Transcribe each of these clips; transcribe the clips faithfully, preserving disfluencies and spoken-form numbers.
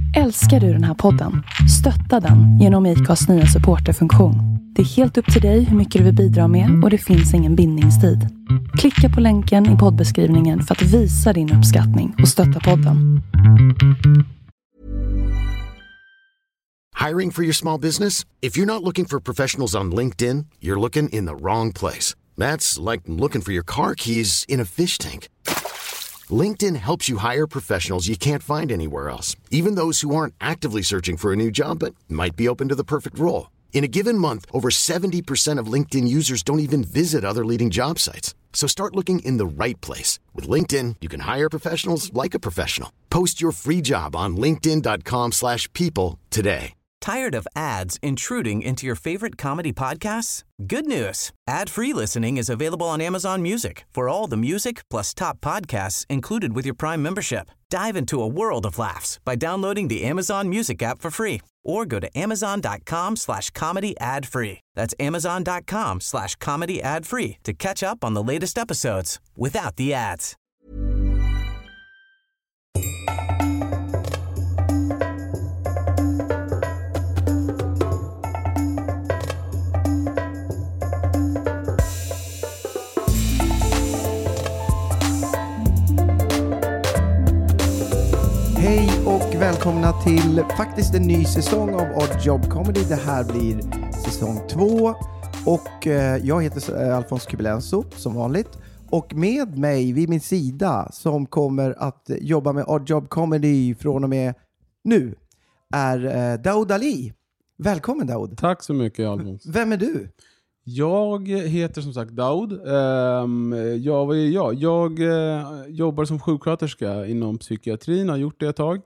Älskar du den här podden? Stötta den genom I K As nya supporterfunktion. Det är helt upp till dig hur mycket du vill bidra med och det finns ingen bindningstid. Klicka på länken i poddbeskrivningen för att visa din uppskattning och stötta podden. Hiring for your small business? If you're not looking for professionals on LinkedIn, you're looking in the wrong place. That's like looking for your car keys in a fish tank. LinkedIn helps you hire professionals you can't find anywhere else, even those who aren't actively searching for a new job but might be open to the perfect role. In a given month, over seventy percent of LinkedIn users don't even visit other leading job sites. So start looking in the right place. With LinkedIn, you can hire professionals like a professional. Post your free job on linkedin dot com slash people today. Tired of ads intruding into your favorite comedy podcasts? Good news. Ad-free listening is available on Amazon Music for all the music plus top podcasts included with your Prime membership. Dive into a world of laughs by downloading the Amazon Music app for free or go to amazon dot com slash comedy ad free. That's amazon dot com slash comedy ad free to catch up on the latest episodes without the ads. Hej och välkomna till faktiskt en ny säsong av Odd Job Comedy. Det här blir säsong två och eh, jag heter Alfons Kubelenso som vanligt. Och med mig vid min sida som kommer att jobba med Odd Job Comedy från och med nu är eh, Daoud Ali. Välkommen Daoud. Tack så mycket Alfons. Vem är du? Jag heter som sagt Daoud. Um, jag, vad är jag? Jag uh, jobbar som sjuksköterska inom psykiatrin, har gjort det ett tag.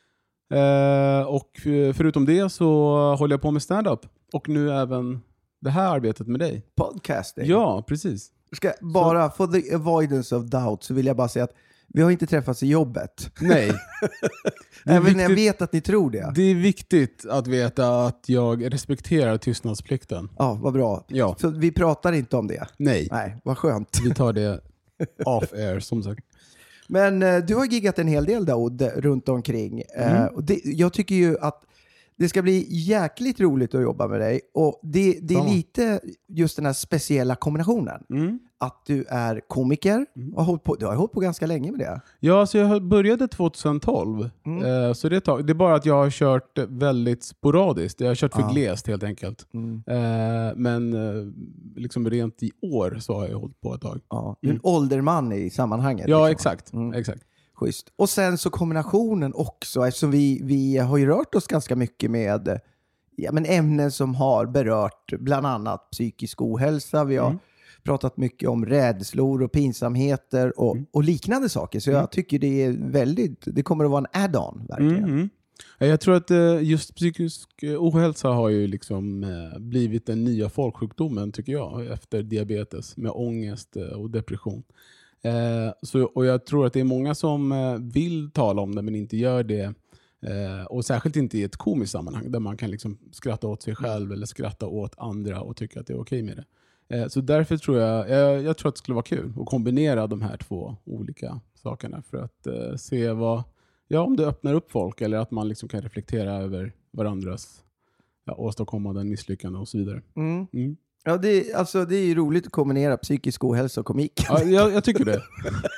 Uh, och förutom det så håller jag på med stand-up. Och nu även det här arbetet med dig. Podcasting? Ja, precis. Ska bara, så. For the avoidance of doubt så vill jag bara säga att vi har inte träffats i jobbet. Nej. Även viktigt, när jag vet att ni tror det. Det är viktigt att veta att jag respekterar tystnadsplikten. Ja, vad bra. Ja. Så vi pratar inte om det? Nej. Nej, vad skönt. Vi tar det off air som sagt. Men eh, du har giggat en hel del Daoud runt omkring. Mm. Eh, och det, jag tycker ju att det ska bli jäkligt roligt att jobba med dig. Och det, det är Samma. lite just den här speciella kombinationen. Mm. Att du är komiker. Mm. Och har hållit på, du har hållit på ganska länge med det. Ja, så jag började tjugohundratolv. Mm. Eh, så det är, tag- det är bara att jag har kört väldigt sporadiskt. Jag har kört för Ja. glest helt enkelt. Mm. Eh, men eh, liksom rent i år så har jag hållit på ett tag. Ja, du är en ålderman i sammanhanget. Ja, liksom. exakt. Mm. exakt. Schysst. Och sen så kombinationen också, eftersom vi, vi har ju rört oss ganska mycket med ja, men ämnen som har berört bland annat psykisk ohälsa. Vi har Mm. pratat mycket om rädslor och pinsamheter och, Mm. och liknande saker. Så Mm. jag tycker det är väldigt, det kommer att vara en add-on verkligen. Mm, mm. Ja, jag tror att eh, just psykisk eh, ohälsa har ju liksom eh, blivit den nya folksjukdomen tycker jag efter diabetes med ångest eh, och depression. Eh, så, och jag tror att det är många som eh, vill tala om det men inte gör det. Eh, och särskilt inte i ett komiskt sammanhang där man kan liksom skratta åt sig själv eller skratta åt andra och tycka att det är okej med det. Eh, så därför tror jag, jag, jag tror att det skulle vara kul att kombinera de här två olika sakerna för att eh, se vad, ja, om det öppnar upp folk eller att man liksom kan reflektera över varandras ja, åstadkommanden, misslyckanden och så vidare. Mm. Mm. Ja, det, alltså, det är ju roligt att kombinera psykisk ohälsa och komik. Ja, jag, jag tycker det.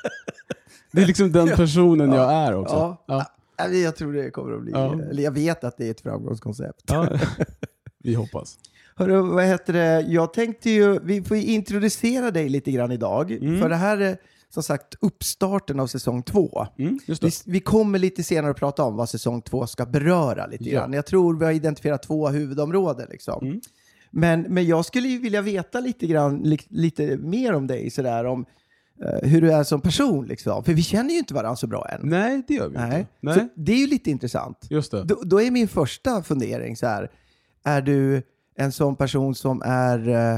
Det är liksom den personen Ja. jag är också. Ja. Ja. Ja, jag tror det kommer att bli, Ja. eller jag vet att det är ett framgångskoncept. Ja. Vi hoppas. Hörru, vad heter det? Jag tänkte ju, vi får ju introducera dig lite grann idag. Mm. För det här är som sagt uppstarten av säsong två. Mm, just det. Vi, vi kommer lite senare att prata om vad säsong två ska beröra lite Ja. grann. Jag tror vi har identifierat två huvudområden liksom. Mm. Men, men jag skulle ju vilja veta lite grann, li, lite mer om dig sådär, om uh, hur du är som person liksom. För vi känner ju inte varandra så bra än. Nej, det gör vi Nej. inte. Nej. Så det är ju lite intressant. Just det. Då, då är min första fundering så här. Är du en sån person som är uh,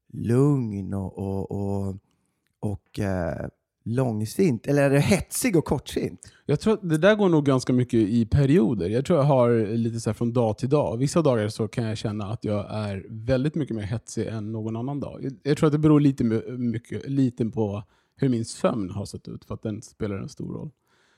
lugn och, och, och, och uh, långsint? Eller är det hetsig och kortsint? Jag tror att det där går nog ganska mycket i perioder. Jag tror jag har lite så här från dag till dag. Vissa dagar så kan jag känna att jag är väldigt mycket mer hetsig än någon annan dag. Jag, jag tror att det beror lite, mycket, lite på hur min sömn har sett ut. För att den spelar en stor roll.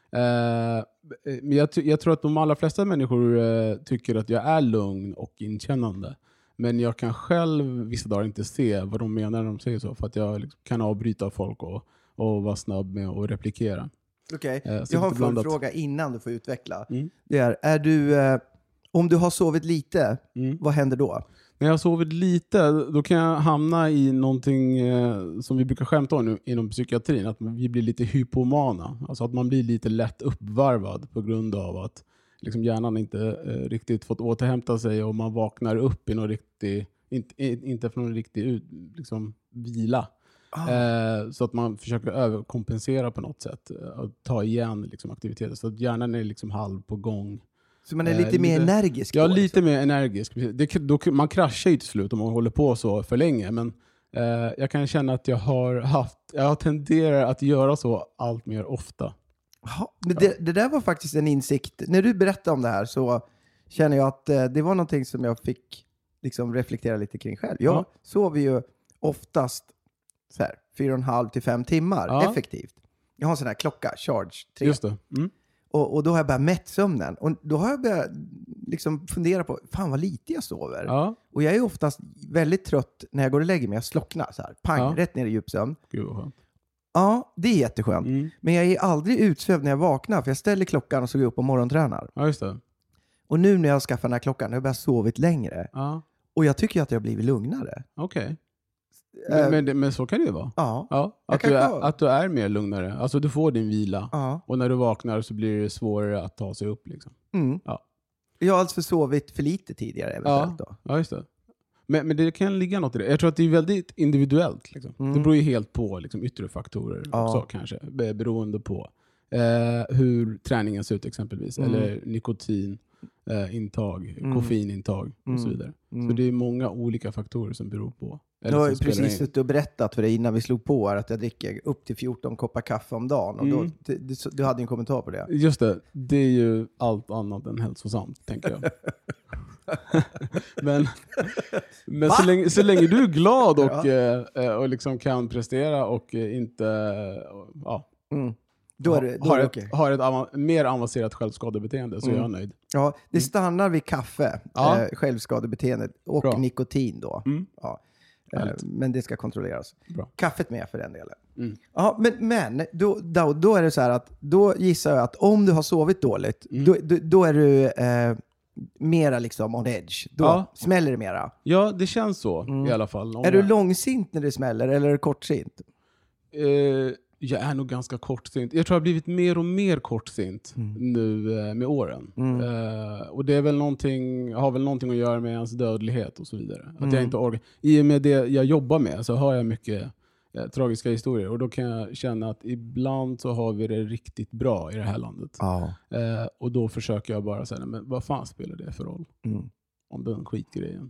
Eh, men jag, jag tror att de allra flesta människor eh, tycker att jag är lugn och inkännande. Men jag kan själv vissa dagar inte se vad de menar när de säger så. För att jag liksom kan avbryta folk och, och vara snabb med att replikera. Okej, Eh, jag har en blandat. fråga innan du får utveckla. Mm. Det är, är du, eh, om du har sovit lite, Mm. vad händer då? När jag har sovit lite, då kan jag hamna i någonting eh, som vi brukar skämta om nu, inom psykiatrin. Att vi blir lite hypomana. Alltså att man blir lite lätt uppvarvad på grund av att liksom hjärnan inte eh, riktigt fått återhämta sig och man vaknar upp i någon riktig, inte, inte från någon riktig ut, liksom, vila. Ah. Eh, så att man försöker överkompensera på något sätt. Eh, och ta igen liksom, aktiviteter. Så att hjärnan är liksom halv på gång. Så man är Eh, lite mer lite- energisk Ja, då, lite liksom. mer energisk. Det, då, man kraschar ju till slut om man håller på så för länge. Men eh, jag kan känna att jag har haft, jag tenderar att göra så allt mer ofta. Jaha, men det, det där var faktiskt en insikt. När du berättade om det här så känner jag att eh, det var någonting som jag fick liksom reflektera lite kring själv. Jag Ja. sover ju oftast så här, fyra och en halv till fem timmar Ja. effektivt. Jag har en sån här klocka, Charge tre. Just det. Mm. Och, och då har jag börjat mätt sömnen. Och då har jag börjat liksom fundera på, fan vad lite jag sover. Ja. Och jag är oftast väldigt trött när jag går och lägger mig. Jag slocknar så här, pang, Ja. rätt ner i djupsömn. Gud vad skönt. Ja, det är jätteskönt. Mm. Men jag är aldrig utsövd när jag vaknar. För jag ställer klockan och så går jag upp och morgontränar. Ja, just det. Och nu när jag skaffar den här klockan, har jag börjat sovit längre. Ja. Och jag tycker att jag har blivit lugnare. Okej. Eh, Men, men, det- men så kan det ju vara. Ja. Ja, Jag att, kan du är, ta- att du är mer lugnare. Alltså du får din vila. Ja. Och när du vaknar så blir det svårare att ta sig upp. Liksom. Mm. Ja. Jag har alltså sovit för lite tidigare eventuellt då. Ja, just det. Men, men det kan ligga något i det. Jag tror att det är väldigt individuellt. Liksom. Mm. Det beror ju helt på liksom, yttre faktorer Ja. också kanske. Be- Beroende på eh, hur träningen ser ut exempelvis. Mm. Eller nikotin, eh, intag, Mm. koffeinintag och Mm. så vidare. Mm. Så det är många olika faktorer som beror på. Jag eller har som ju spelar precis in. suttit och berättat för dig innan vi slog på här att jag dricker upp till fjorton koppar kaffe om dagen. Och då, Mm. du, du, du hade ju en kommentar på det. Just det, det är ju allt annat än hälsosamt, tänker jag. men men så, länge, så länge du är glad och, eh, och liksom kan prestera och eh, inte eh, ja, Mm. Då är det, då har, är det ett, okej. har ett avan- mer avancerat självskadebeteende så Mm. är jag nöjd. Ja, det stannar vid kaffe, Ja. eh, självskadebeteendet och Bra. nikotin då. Mm. Ja. Eh, Härligt. men det ska kontrolleras. Bra. Kaffet med för den delen. Mm. Ja, men, men då, då, då är det så här att då gissar jag att om du har sovit dåligt, Mm. då, då, då är du eh, mera liksom on edge. Då Ja. smäller det mera. Ja, det känns så Mm. i alla fall. Om Är du jag- långsint när det smäller eller är du kortsint? Eh, jag är nog ganska kortsint. Jag tror jag har blivit mer och mer kortsint Mm. nu eh, med åren. Mm. Eh, och det är väl någonting, har väl någonting att göra med ens dödlighet och så vidare. Att Mm. jag inte orkar. I och med det jag jobbar med så har jag mycket eh, tragiska historier. Och då kan jag känna att ibland så har vi det riktigt bra i det här landet. Ja. Eh, och då försöker jag bara säga, men vad fan spelar det för roll Mm. om den skitgrejen?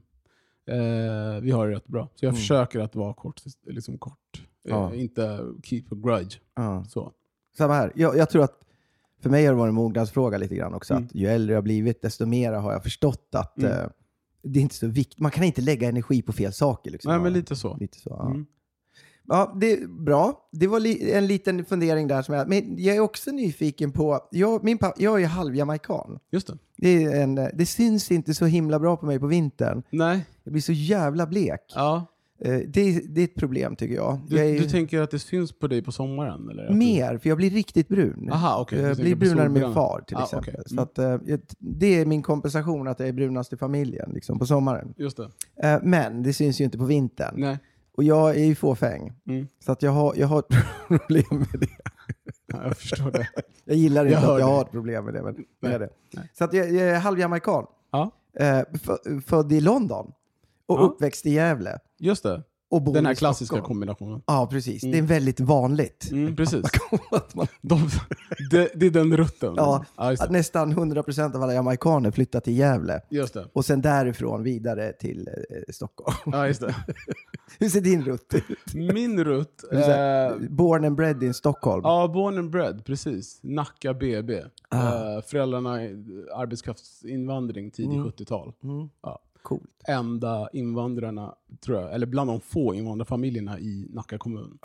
Eh, vi har det rätt bra. Så jag Mm. försöker att vara kort. Liksom kort. Eh, Ja. Inte keep a grudge. Ja. Så. Samma här. Jag, jag tror att för mig har det varit en mognadsfråga lite grann också. Mm. Att ju äldre jag har blivit, desto mer har jag förstått att Mm. eh, det är inte så viktigt. Man kan inte lägga energi på fel saker. Liksom. Nej, men Ja, lite så. lite så ja. Mm. Ja, det är bra. Det var li- en liten fundering där. Som jag, men jag är också nyfiken på... Jag, min pappa, jag är halvjamaikan. Just det. Det, är en, det syns inte så himla bra på mig på vintern. Nej. Jag blir så jävla blek. Ja. Eh, Det, är- det är ett problem tycker jag. Du, jag är, du tänker att det syns på dig på sommaren? Eller? Att du- mer, för jag blir riktigt brun. Aha, okej. Du Jag tänker blir på brunare med solbränna. far till Ah, exempel. okej. Så Mm. att, eh, jag- det är min kompensation att jag är brunast i familjen liksom, på sommaren. Just det. Eh, men det syns ju inte på vintern. Nej. Och jag är ju fåfäng. Mm. Så att jag har, jag har ett problem med det. Ja, jag förstår det. Jag gillar inte Jag hör att jag det. har ett problem med det. Men Nej. med det. Nej. Så att jag, jag är halvjamaikan. Ja, Eh, f- född i London. Och Ja. uppväxt i Gävle. just det. Och bor Den här i klassiska Stockholm. kombinationen. Ja, precis. Mm. Det är väldigt vanligt. Mm, precis. Att man De, det, det är den rutten. Ja, just, Att det. nästan hundra procent av alla jamaikaner flyttar till Gävle. just det. Och sen därifrån vidare till eh, Stockholm. Ja, just det. Hur ser din rutt ut? Min rutt. Är du så här, Eh, born and bred in Stockholm? ja, born and bred, precis. Nacka B B. Ah. Eh, föräldrarna är arbetskraftsinvandring tidigt Mm. sjuttiotal. Mm. Ja. Coolt. Enda invandrarna, tror jag, eller bland de få invandrarfamiljerna i Nacka kommun. Ja.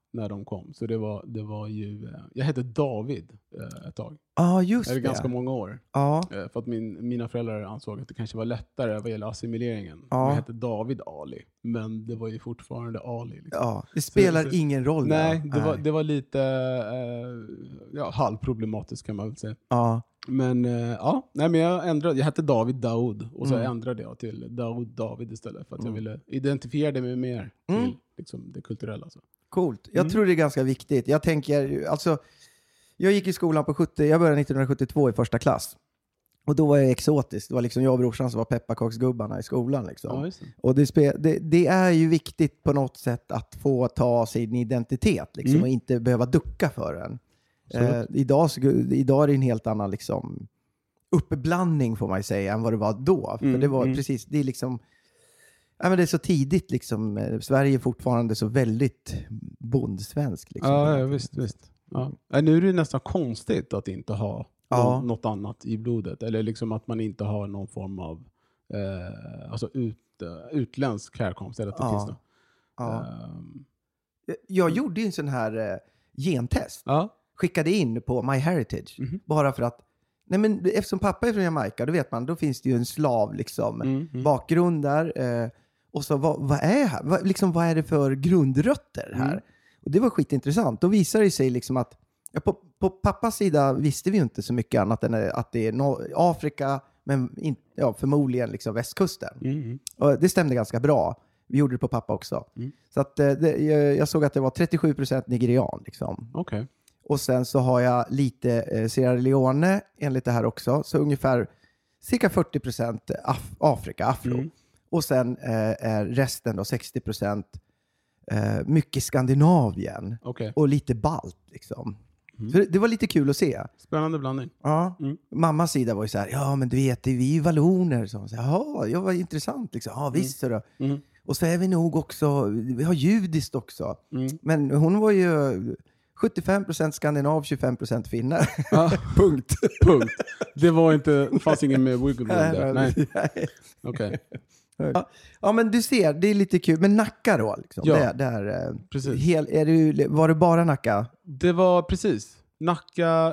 när de kom. Så det var, det var ju... Eh, jag hette David eh, ett tag. Ja, ah, just det. det. Det ganska många år. Ja. Eh, för att min, mina föräldrar ansåg att det kanske var lättare vad gäller assimileringen. Ja. Jag hette David Ali. Men det var ju fortfarande Ali. Liksom. Ja, det spelar så, så, ingen roll. Nej, det nej. var, det var lite eh, ja, halvproblematiskt kan man väl säga. Ja. Men eh, ja, nej, men jag ändrade. Jag hette David Daoud och så Mm. ändrade jag till Daoud David istället för att Mm. jag ville identifiera mig mer till Mm. liksom, det kulturella. Så. Coolt. Jag Mm. tror det är ganska viktigt. Jag tänker, alltså, jag gick i skolan på sjuttio, jag började nittonhundrasjuttiotvå i första klass. Och då var jag exotisk. Det var liksom jag och brorsan som var pepparkaksgubbarna i skolan. Liksom. Ja, just det. Och det, spe, det, det är ju viktigt på något sätt att få ta sin identitet liksom, Mm. och inte behöva ducka för den. Eh, idag, så, idag är det en helt annan liksom, uppblandning får man ju säga än vad det var då. Mm, För det var mm. precis, det är liksom... Ja, men det är så tidigt liksom. Eh, Sverige är fortfarande så väldigt bondsvensk. Liksom. Ja, ja, visst, visst. Ja. Ja, nu är det nästan konstigt att inte ha Ja. nå- något annat i blodet. Eller liksom att man inte har någon form av eh, alltså ut, uh, utländsk härkomst. Eller Ja. ja. Ja. Um, Jag, jag gjorde ju en sån här eh, gentest. ja. Skickade in på MyHeritage. Mhm. Bara för att, nej men eftersom pappa är från Jamaica, då vet man, då finns det ju en slav liksom, Mm, mm. bakgrund där. Eh, och så vad, vad är här? Vad, liksom, vad är det för grundrötter här? Mm. Och det var skitintressant. Då visar det sig liksom att ja, på, på pappas sida visste vi ju inte så mycket annat än att det är no- Afrika, men in, ja, förmodligen liksom västkusten. Mm, mm. Och det stämde ganska bra. Vi gjorde det på pappa också. Mm. Så att, eh, det, jag, jag såg att det var trettiosju procent nigerian. Liksom. Okej. Och sen så har jag lite eh, Sierra Leone enligt det här också. Så ungefär cirka fyrtio procent Af- Afrika, afro. Mm. Och sen eh, är resten då sextio procent eh, mycket Skandinavien. Okej. Och lite balt liksom. Mm. Så det, det var lite kul att se. Spännande blandning. Ja. Mm. Mammas sida var ju så här, ja men du vet, vi är ju valloner. Så, så, ja, jag var intressant liksom. Ja visst så då. Mm. Och så är vi nog också, vi har judiskt också. Mm. Men hon var ju sjuttiofem procent skandinav, tjugofem procent finnar. Ja. Punkt. Punkt. Det var inte, det fanns ingen med wiggle room där. Nej. Nej. Okej. Ja. Ja, men du ser, det är lite kul. Men Nacka då? Liksom. Ja. Där, där, eh, Precis. hel, är du, var det bara Nacka? Det var precis. Nacka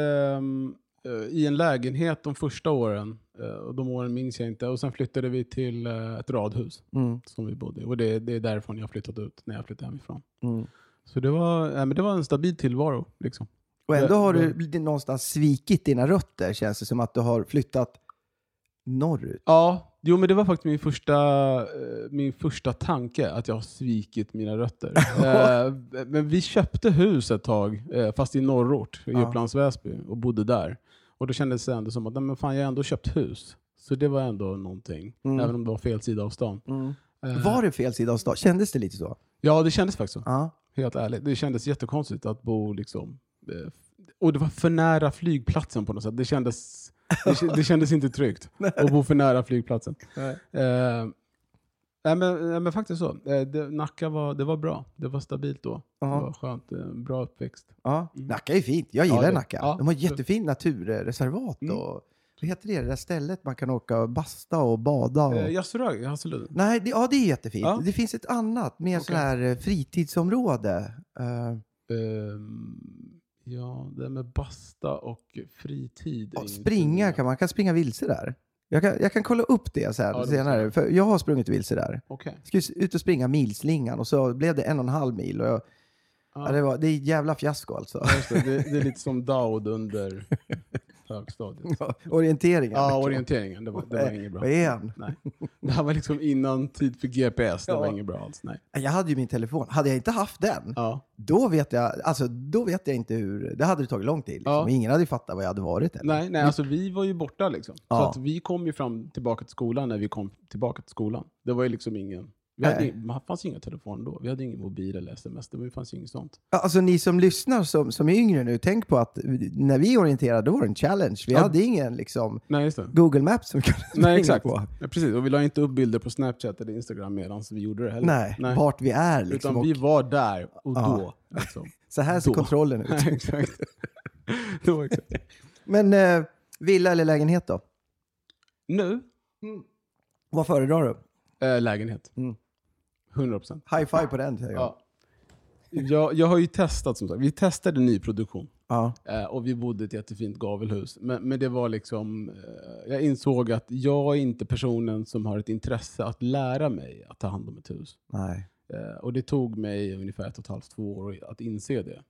ehm, eh, i en lägenhet de första åren. Eh, och de åren minns jag inte. Och sen flyttade vi till eh, ett radhus Mm. som vi bodde i. Och det, det är därifrån jag flyttat ut när jag flyttade hemifrån. Mm. Så det var, äh, men det var en stabil tillvaro. Liksom. Och ändå Det- har det- du någonstans svikit dina rötter, känns det som att du har flyttat norrut. Ja, jo, men det var faktiskt min första, eh, min första tanke att jag har svikit mina rötter. eh, men vi köpte hus ett tag, eh, fast i norrort, i Ja. Upplands Väsby, och bodde där. Och då kändes det ändå som att nej, men fan, jag har ändå köpt hus. Så det var ändå någonting, Mm. även om det var fel sida av stan. Mm. Eh, Var det fel sida av stan? Kändes det lite så? Ja, det kändes faktiskt så. Ja. Helt ärligt. Det kändes jättekonstigt att bo liksom... Eh, och det var för nära flygplatsen på något sätt. Det kändes, det, kä- det kändes inte tryggt att bo för nära flygplatsen. Nej. Eh, nej, men, nej, men faktiskt så. Eh, det, Nacka var, det var bra. Det var stabilt då. Ja. Det var skönt. Eh, bra uppväxt. Ja. Mm. Nacka är fint. Jag gillar Ja, det- Nacka. ja. De har jättefint naturreservat. Mm. Och, vad heter det? Det där stället man kan åka och basta och bada. Och... Eh, Jasrög i Hasseludden. Nej, det, ja det är jättefint. Ja. Det finns ett annat, mer Okej. sån här eh, fritidsområde. Eh, Ehm, ja, det med basta och fritid. är ja, inte- springa kan man kan springa vilse där. Jag kan, jag kan kolla upp det sen, Ja, det senare. måste För jag har sprungit vilse där. Okej. Jag skulle ut och springa milslingan och så blev det en och en halv mil. Och jag, Ja. ja, det, var, det är ett jävla fiasko alltså. Ja, just det. Det, det är lite som Daud under högstadiet. Orienteringen. Ja, orienteringen. Det var, det var inget bra. Vad är han? Nej. Det här var liksom innan tid för G P S. Det Ja. var inget bra alls. Nej. Jag hade ju min telefon. Hade jag inte haft den, Ja. då vet jag, alltså, då vet jag inte hur... Det hade det tagit lång tid. Liksom. Ja. Ingen hade ju fattat vad jag hade varit. Eller? Nej, nej, alltså vi var ju borta liksom. Så Ja. att vi kom ju fram tillbaka till skolan när vi kom tillbaka till skolan. Det var ju liksom ingen... Vi hade, Nej. ing- det fanns inga telefon då. Vi hade ingen mobil eller sms. Det fanns inget sånt. Ja, alltså ni som lyssnar som, som är yngre nu, tänk på att när vi orienterade då var det en challenge. Vi Ja. hade ingen liksom, Nej, just det. Google Maps som vi kunde Nej, springa exakt. på. Ja, precis. Och vi la inte upp bilder på Snapchat eller Instagram medan vi gjorde det heller. Nej, vart vi är liksom. Utan Och vi var där och Ja. då. Liksom. så här ser då. kontrollen ut. exakt. då, exakt. Men eh, villa eller lägenhet då? Nu, Vad föredrar du? eh, lägenhet. Mm. hundra procent. High five på den, säger jag. Ja. jag, jag har ju testat som sagt. Vi testade nyproduktion. Ja. Eh, och vi bodde i ett jättefint gavelhus. Men, men det var liksom... Eh, jag insåg att jag är inte personen som har ett intresse att lära mig att ta hand om ett hus. Nej. Eh, och det tog mig ungefär ett och ett halvt, två år att inse det.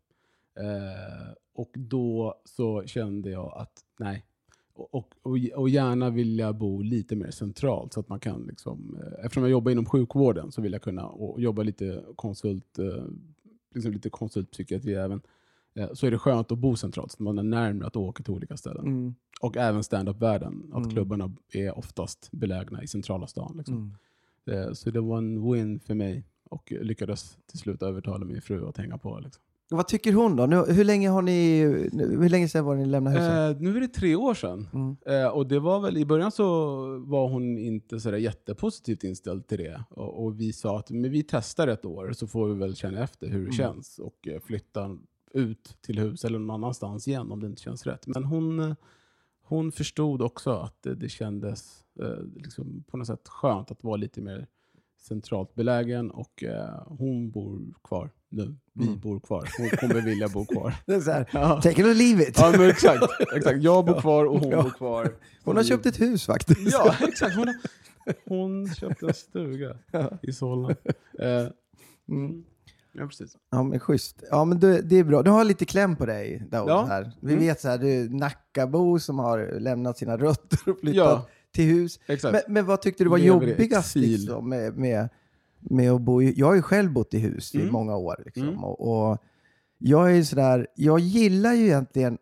Eh, och då så kände jag att nej. Och, och, och gärna vill jag bo lite mer centralt så att man kan liksom, eftersom jag jobbar inom sjukvården så vill jag kunna och jobba lite konsult, liksom lite konsultpsykiatri även, så är det skönt att bo centralt så att man är närmare att åka till olika ställen. Mm. Och även stand-up-världen, att mm. klubbarna är oftast belägna i centrala stan. Liksom. Mm. Så det var en win för mig och lyckades till slut övertala min fru att hänga på. Liksom. Vad tycker hon då? Nu, hur länge har ni hur länge sedan var ni lämnade huset? Eh, nu är det tre år sedan. Mm. Eh, och det var väl i början så var hon inte så där jättepositivt inställd till det. Och, och vi sa att men vi testar ett år så får vi väl känna efter hur det mm. känns och eh, flytta ut till hus eller någon annanstans igen om det inte känns rätt. Men hon hon förstod också att det, det kändes eh, liksom på något sätt skönt att vara lite mer centralt belägen och eh, hon bor kvar nu. Vi mm. bor kvar. Hon kommer vilja bo kvar. Det är så här, ja. Take it or leave it. Ja, men exakt. exakt. Jag bor kvar och hon ja. bor kvar. Hon har köpt ett hus faktiskt. Ja, exakt. Hon, har, hon köpte en stuga ja. i Solna. Eh, mm. Ja, precis. Ja, men schysst. Ja, men det, det är bra. Du har lite kläm på dig, Daoud, ja. här. Vi mm. vet så här, du är Nackabo som har lämnat sina rötter och flyttat ja. till hus. Men, men vad tyckte du var Lever jobbigast liksom, med, med, med att bo i... Jag har ju själv bott i hus mm. i många år. Liksom, mm. och, och jag är sådär... Jag gillar ju egentligen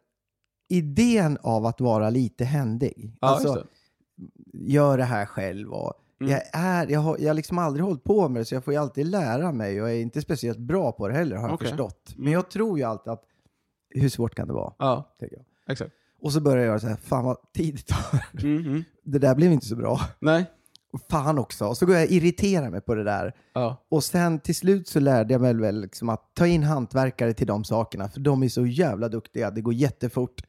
idén av att vara lite händig. Ja, alltså, gör det här själv och... Mm. Jag är, jag har, jag har liksom aldrig hållit på med det så jag får ju alltid lära mig och jag är inte speciellt bra på det heller har jag okay. förstått. Men jag tror ju alltid att hur svårt kan det vara? Ja, tänker jag. Exakt. Och så börjar jag göra så här, fan vad tid det tar. Mm-hmm. Det där blev inte så bra. Nej. Och fan också. Och så går jag irritera mig på det där. Ja. Och sen till slut så lärde jag mig väl liksom att ta in hantverkare till de sakerna. För de är så jävla duktiga. Det går jättefort.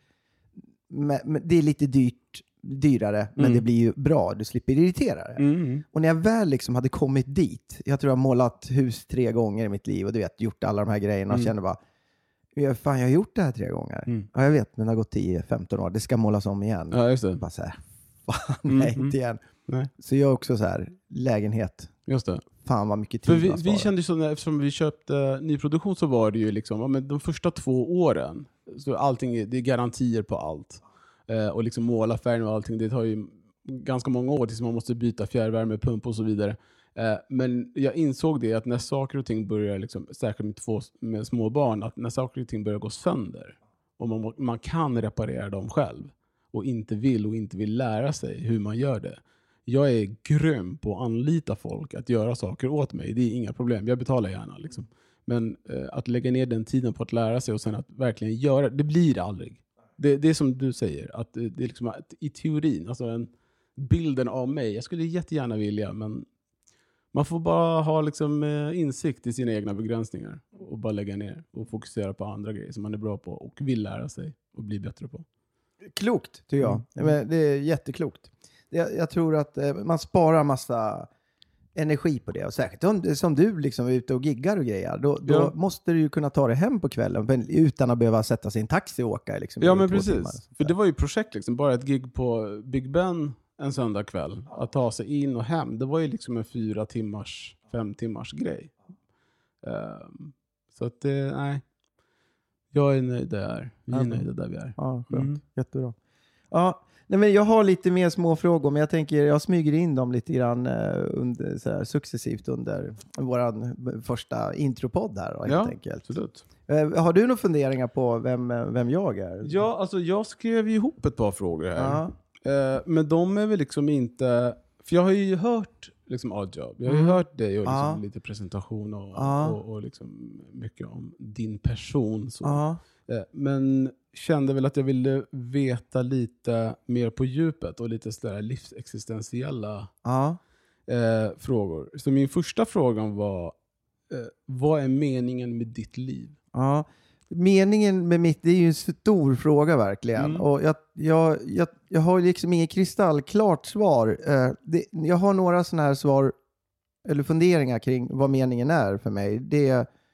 Men, men det är lite dyrt. dyrare, men mm. det blir ju bra. Du slipper irritera det. Mm. Och när jag väl liksom hade kommit dit, jag tror jag har målat hus tre gånger i mitt liv och du vet, gjort alla de här grejerna och mm. kände bara, ja, fan jag har gjort det här tre gånger. Mm. Ja, jag vet, men det har gått tio femton år. Det ska målas om igen. Ja, just det. Bara så här, fan, nej, mm. inte igen. Nej. Så jag också så här, lägenhet. Just det. Fan vad mycket tid. För vi, vi kände ju så, eftersom vi köpte nyproduktion så var det ju liksom, ja, men de första två åren, så allting, det är garantier på allt. Uh, och liksom måla färgen och allting, det tar ju ganska många år tills man måste byta fjärrvärmepump och så vidare. Uh, men jag insåg det att när saker och ting börjar, liksom, särskilt med, två, med små barn, att när saker och ting börjar gå sönder och man, man kan reparera dem själv och inte vill och inte vill lära sig hur man gör det. Jag är grym på att anlita folk att göra saker åt mig. Det är inga problem, jag betalar gärna. Liksom. Men uh, att lägga ner den tiden på att lära sig och sen att verkligen göra det, blir det aldrig. Det, det är som du säger, att det, det är liksom att i teorin, alltså en, bilden av mig, jag skulle jättegärna vilja, men man får bara ha liksom, eh, insikt i sina egna begränsningar och bara lägga ner och fokusera på andra grejer som man är bra på och vill lära sig och bli bättre på. Klokt, tycker jag. Mm. Det är jätteklokt. Jag, jag tror att eh, man sparar massa energi på det. Och särskilt om, som du liksom är ute och giggar och grejer. Då, då ja. måste du ju kunna ta det hem på kvällen men utan att behöva sätta sin taxi och åka. Liksom, ja, men precis. Timmar. För det var ju projekt. Liksom. Bara ett gig på Big Ben en söndag kväll. Att ta sig in och hem. Det var ju liksom en fyra timmars, fem timmars grej. Um, så att det, nej. Jag är nöjd där. Vi är mm. nöjda där vi är. Ja, skönt. Mm. Jättebra. Ja, nej, men jag har lite mer små frågor, men jag tänker jag smyger in dem lite grann uh, under, så här, successivt under våran första intropodd här. Helt ja, enkelt. Absolut. Uh, har du några funderingar på vem, vem jag är? Ja, alltså jag skrev ju ihop ett par frågor här. Uh, men de är väl liksom inte... För jag har ju hört liksom Odd Job. Jag har ju mm. hört dig och liksom uh. lite presentation och, uh. och, och liksom mycket om din person. Så. Uh. Uh, men kände väl att jag ville veta lite mer på djupet och lite sådär livsexistentiella uh. uh, frågor. Så min första fråga var, uh, vad är meningen med ditt liv? Ja. Uh. Meningen med mitt, det är ju en stor fråga verkligen. Mm. Och jag, jag, jag, jag har liksom inget kristallklart svar. Uh, det, jag har några sådana här svar eller funderingar kring vad meningen är för mig. Det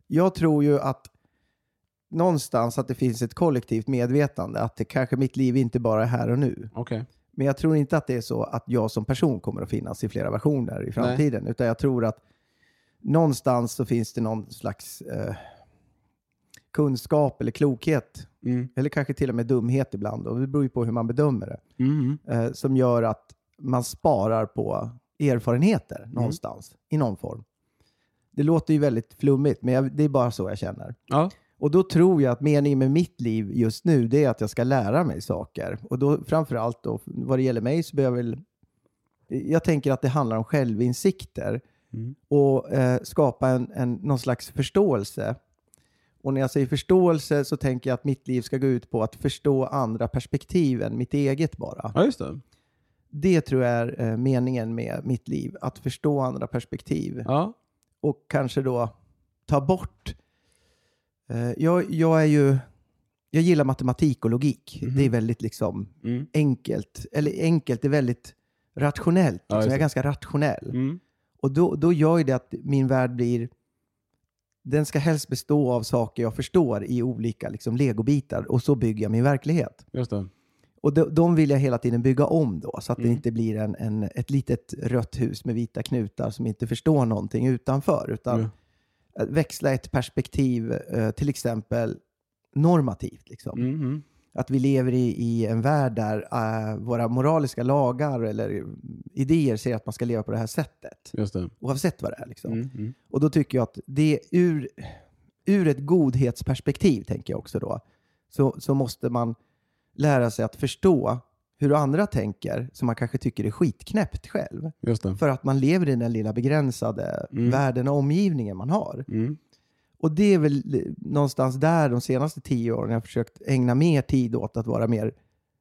jag tror ju att någonstans att det finns ett kollektivt medvetande. Att det kanske mitt liv inte bara är här och nu. Okay. Men jag tror inte att det är så att jag som person kommer att finnas i flera versioner i framtiden. Nej. Utan jag tror att någonstans så finns det någon slags eh, kunskap eller klokhet. Mm. Eller kanske till och med dumhet ibland. Och det beror ju på hur man bedömer det. Mm. Eh, som gör att man sparar på erfarenheter mm. någonstans. I någon form. Det låter ju väldigt flummigt. Men jag, det är bara så jag känner. Ja. Och då tror jag att meningen med mitt liv just nu, det är att jag ska lära mig saker. Och då framförallt då, vad det gäller mig så behöver jag väl... Jag tänker att det handlar om självinsikter. Mm. Och eh, skapa en, en, någon slags förståelse. Och när jag säger förståelse så tänker jag att mitt liv ska gå ut på att förstå andra perspektiv än mitt eget bara. Ja, just det. Det tror jag är eh, meningen med mitt liv. Att förstå andra perspektiv. Ja. Och kanske då ta bort... Uh, jag, jag är ju... Jag gillar matematik och logik. Mm. Det är väldigt liksom mm. enkelt. Eller enkelt, det är väldigt rationellt. Liksom. Ja, jag är ganska rationell. Mm. Och då, då gör det att min värld blir... Den ska helst bestå av saker jag förstår i olika liksom, legobitar. Och så bygger jag min verklighet. Just det. Och de, de vill jag hela tiden bygga om då. Så att mm. det inte blir en, en, ett litet rött hus med vita knutar som inte förstår någonting utanför. Utan mm. växla ett perspektiv, eh, till exempel normativt. Liksom. Mm. Att vi lever i, i en värld där uh, våra moraliska lagar eller idéer säger att man ska leva på det här sättet. Just det. Oavsett vad det är. Liksom. Mm. Mm. Och då tycker jag att det ur, ur ett godhetsperspektiv, tänker jag också då, så, så måste man lära sig att förstå hur andra tänker som man kanske tycker är skitknäppt själv. Just det. För att man lever i den lilla begränsade mm. världen och omgivningen man har. Mm. Och det är väl någonstans där de senaste tio åren jag har försökt ägna mer tid åt att vara mer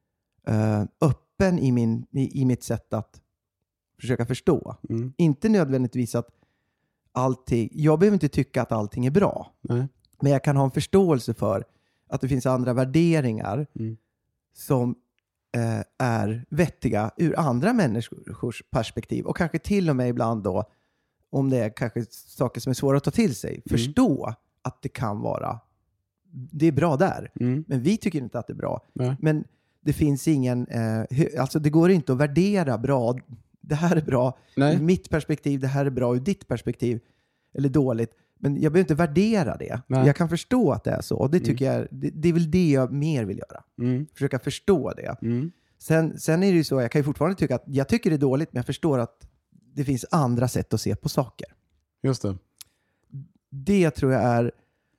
uh, öppen i, min, i, i mitt sätt att försöka förstå. Mm. Inte nödvändigtvis att allting... Jag behöver inte tycka att allting är bra. Nej. Men jag kan ha en förståelse för att det finns andra värderingar mm. som eh, är vettiga ur andra människors perspektiv. Och kanske till och med ibland då, om det är kanske saker som är svåra att ta till sig, mm. förstå att det kan vara, det är bra där. Mm. Men vi tycker inte att det är bra. Nej. Men det finns ingen, eh, alltså det går inte att värdera bra. Det här är bra Nej. ur mitt perspektiv, det här är bra ur ditt perspektiv. Eller dåligt. Men jag behöver inte värdera det. Nej. Jag kan förstå att det är så. Och det tycker mm. jag, det, det är väl det jag mer vill göra. Mm. Försöka förstå det. Mm. Sen, sen är det ju så, jag kan ju fortfarande tycka att jag tycker det är dåligt, men jag förstår att det finns andra sätt att se på saker. Just det. Det tror jag är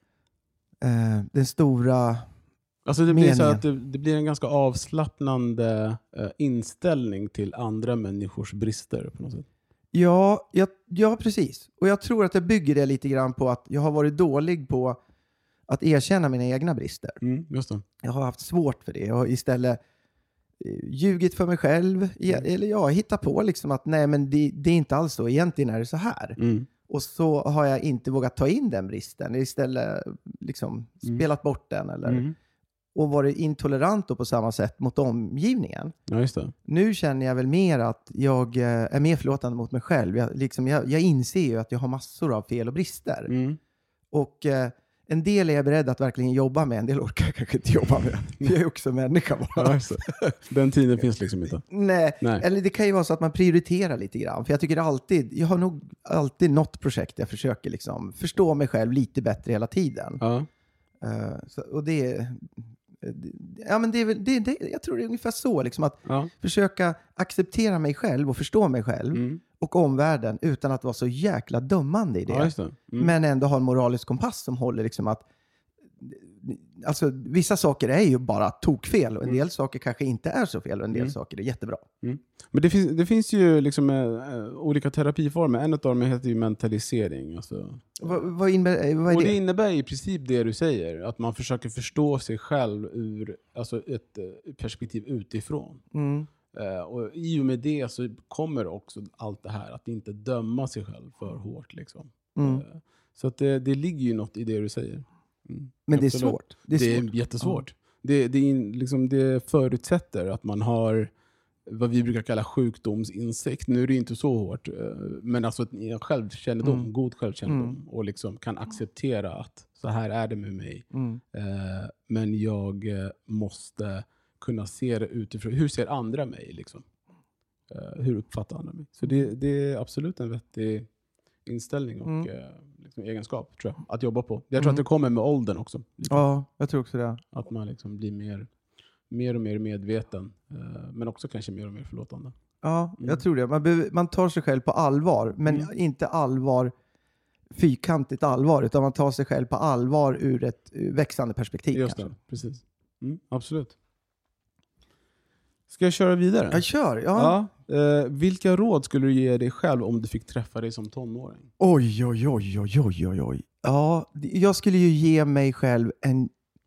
eh, den stora alltså det blir meningen. så att det, det blir en ganska avslappnande eh, inställning till andra människors brister på något sätt. Ja, ja, ja, precis. Och jag tror att jag bygger det lite grann på att jag har varit dålig på att erkänna mina egna brister. Mm, just det. Jag har haft svårt för det. Jag har istället ljugit för mig själv. Mm. Eller jag har hittat på liksom att nej, men det, det är inte alls så. Egentligen är det så här. Mm. Och så har jag inte vågat ta in den bristen. Istället liksom mm. spelat bort den. Eller, mm. och varit intolerant på samma sätt mot omgivningen. Ja, just det. Nu känner jag väl mer att jag är mer förlåtande mot mig själv. Jag, liksom, jag, jag inser ju att jag har massor av fel och brister. Mm. Och eh, en del är jag beredd att verkligen jobba med. En del orkar jag kanske inte jobba med. Jag är också människa bara. Ja, den tiden finns liksom inte. Nej. Nej, eller det kan ju vara så att man prioriterar lite grann. För jag tycker alltid, jag har nog alltid något projekt jag försöker liksom förstå mig själv lite bättre hela tiden. Ja. Uh, så, och det ja, men det är väl, det, det, jag tror det är ungefär så liksom, att ja. försöka acceptera mig själv och förstå mig själv mm. och omvärlden utan att vara så jäkla dömande i det. Ja, just det. Mm. Men ändå ha en moralisk kompass som håller liksom att alltså vissa saker är ju bara tokfel och en del mm. saker kanske inte är så fel och en del mm. saker är jättebra. Mm. Men det finns, det finns ju liksom äh, olika terapiformer. En av dem heter ju mentalisering. Alltså. Vad, vad, innebär, vad är och det? det innebär i princip det du säger. Att man försöker förstå sig själv ur alltså ett uh, perspektiv utifrån. Mm. Uh, och i och med det så kommer också allt det här. Att inte döma sig själv för hårt. Liksom. Mm. Uh, så att det, det ligger ju något i det du säger. Mm. Men det är Absolut. svårt. Det är, det är svårt. jättesvårt. Ja. Det, det, är liksom, det förutsätter att man har vad vi brukar kalla sjukdomsinsikt. Nu är det inte så hårt, men alltså en självkännedom, mm. god självkännedom mm. och liksom kan acceptera att så här är det med mig. Mm. Eh, men jag måste kunna se det utifrån. Hur ser andra mig? Liksom? Eh, hur uppfattar andra mig? Så det, det är absolut en vettig inställning och mm. eh, liksom egenskap, tror jag, att jobba på. Jag tror mm. att det kommer med åldern också. Liksom. Ja, jag tror också det. Att man liksom blir mer, mer och mer medveten, eh, men också kanske mer och mer förlåtande. Ja, mm. jag tror det. Man, be- man tar sig själv på allvar, men mm. inte allvar fyrkantigt allvar, utan man tar sig själv på allvar ur ett växande perspektiv. Just kanske. det, precis. Mm, absolut. Ska jag köra vidare? Jag kör, ja. ja. Eh, vilka råd skulle du ge dig själv om du fick träffa dig som tonåring? Oj, oj, oj, oj, oj, oj, oj. Ja, jag skulle ju ge mig själv en...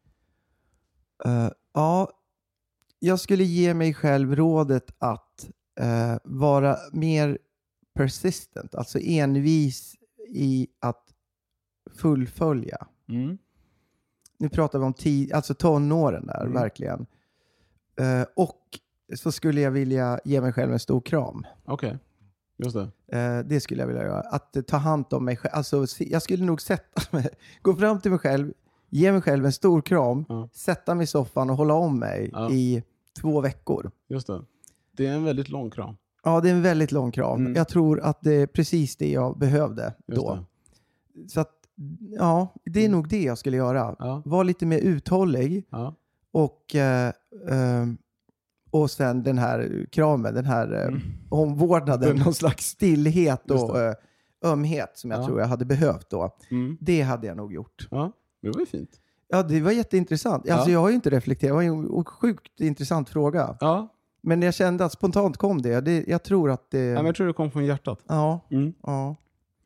Uh, ja, jag skulle ge mig själv rådet att uh, vara mer persistent, alltså envis i att fullfölja. Mm. Nu pratar vi om tid, alltså tonåren där, mm. verkligen. Uh, och så skulle jag vilja ge mig själv en stor kram. Okej, okay. Just det. Uh, det skulle jag vilja göra. Att uh, ta hand om mig själv. Alltså, jag skulle nog sätta mig, gå fram till mig själv, ge mig själv en stor kram, uh. sätta mig i soffan och hålla om mig uh. i två veckor. Just det. Det är en väldigt lång kram. Ja, det är en väldigt lång kram. Mm. Jag tror att det är precis det jag behövde Just då. Det. Så att, ja, det är mm. nog det jag skulle göra. Ja. Var lite mer uthållig. Ja. Och, eh, eh, och sen den här kramen, den här eh, mm. omvårdnaden, mm. någon slags stillhet och eh, ömhet som jag ja. tror jag hade behövt då. Mm. Det hade jag nog gjort. Ja, det var ju fint. Ja, det var jätteintressant. Alltså, ja. Jag har ju inte reflekterat. Det var en sjukt intressant fråga. Ja. Men jag kände att spontant kom det. det jag tror att det... Ja, men jag tror det kom från hjärtat. Ja. Mm. Ja.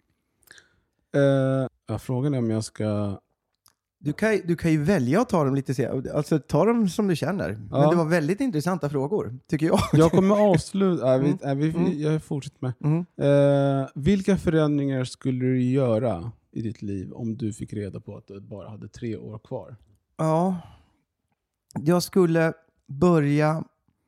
Uh, ja, frågan är om jag ska... Du kan, du kan ju välja att ta dem lite senare. Alltså ta dem som du känner. Ja. Men det var väldigt intressanta frågor, tycker jag. Jag kommer avsluta... Äh, vi, äh, vi, mm. Jag fortsätter med. Mm. Uh, vilka förändringar skulle du göra i ditt liv om du fick reda på att du bara hade tre år kvar? Ja. Jag skulle börja...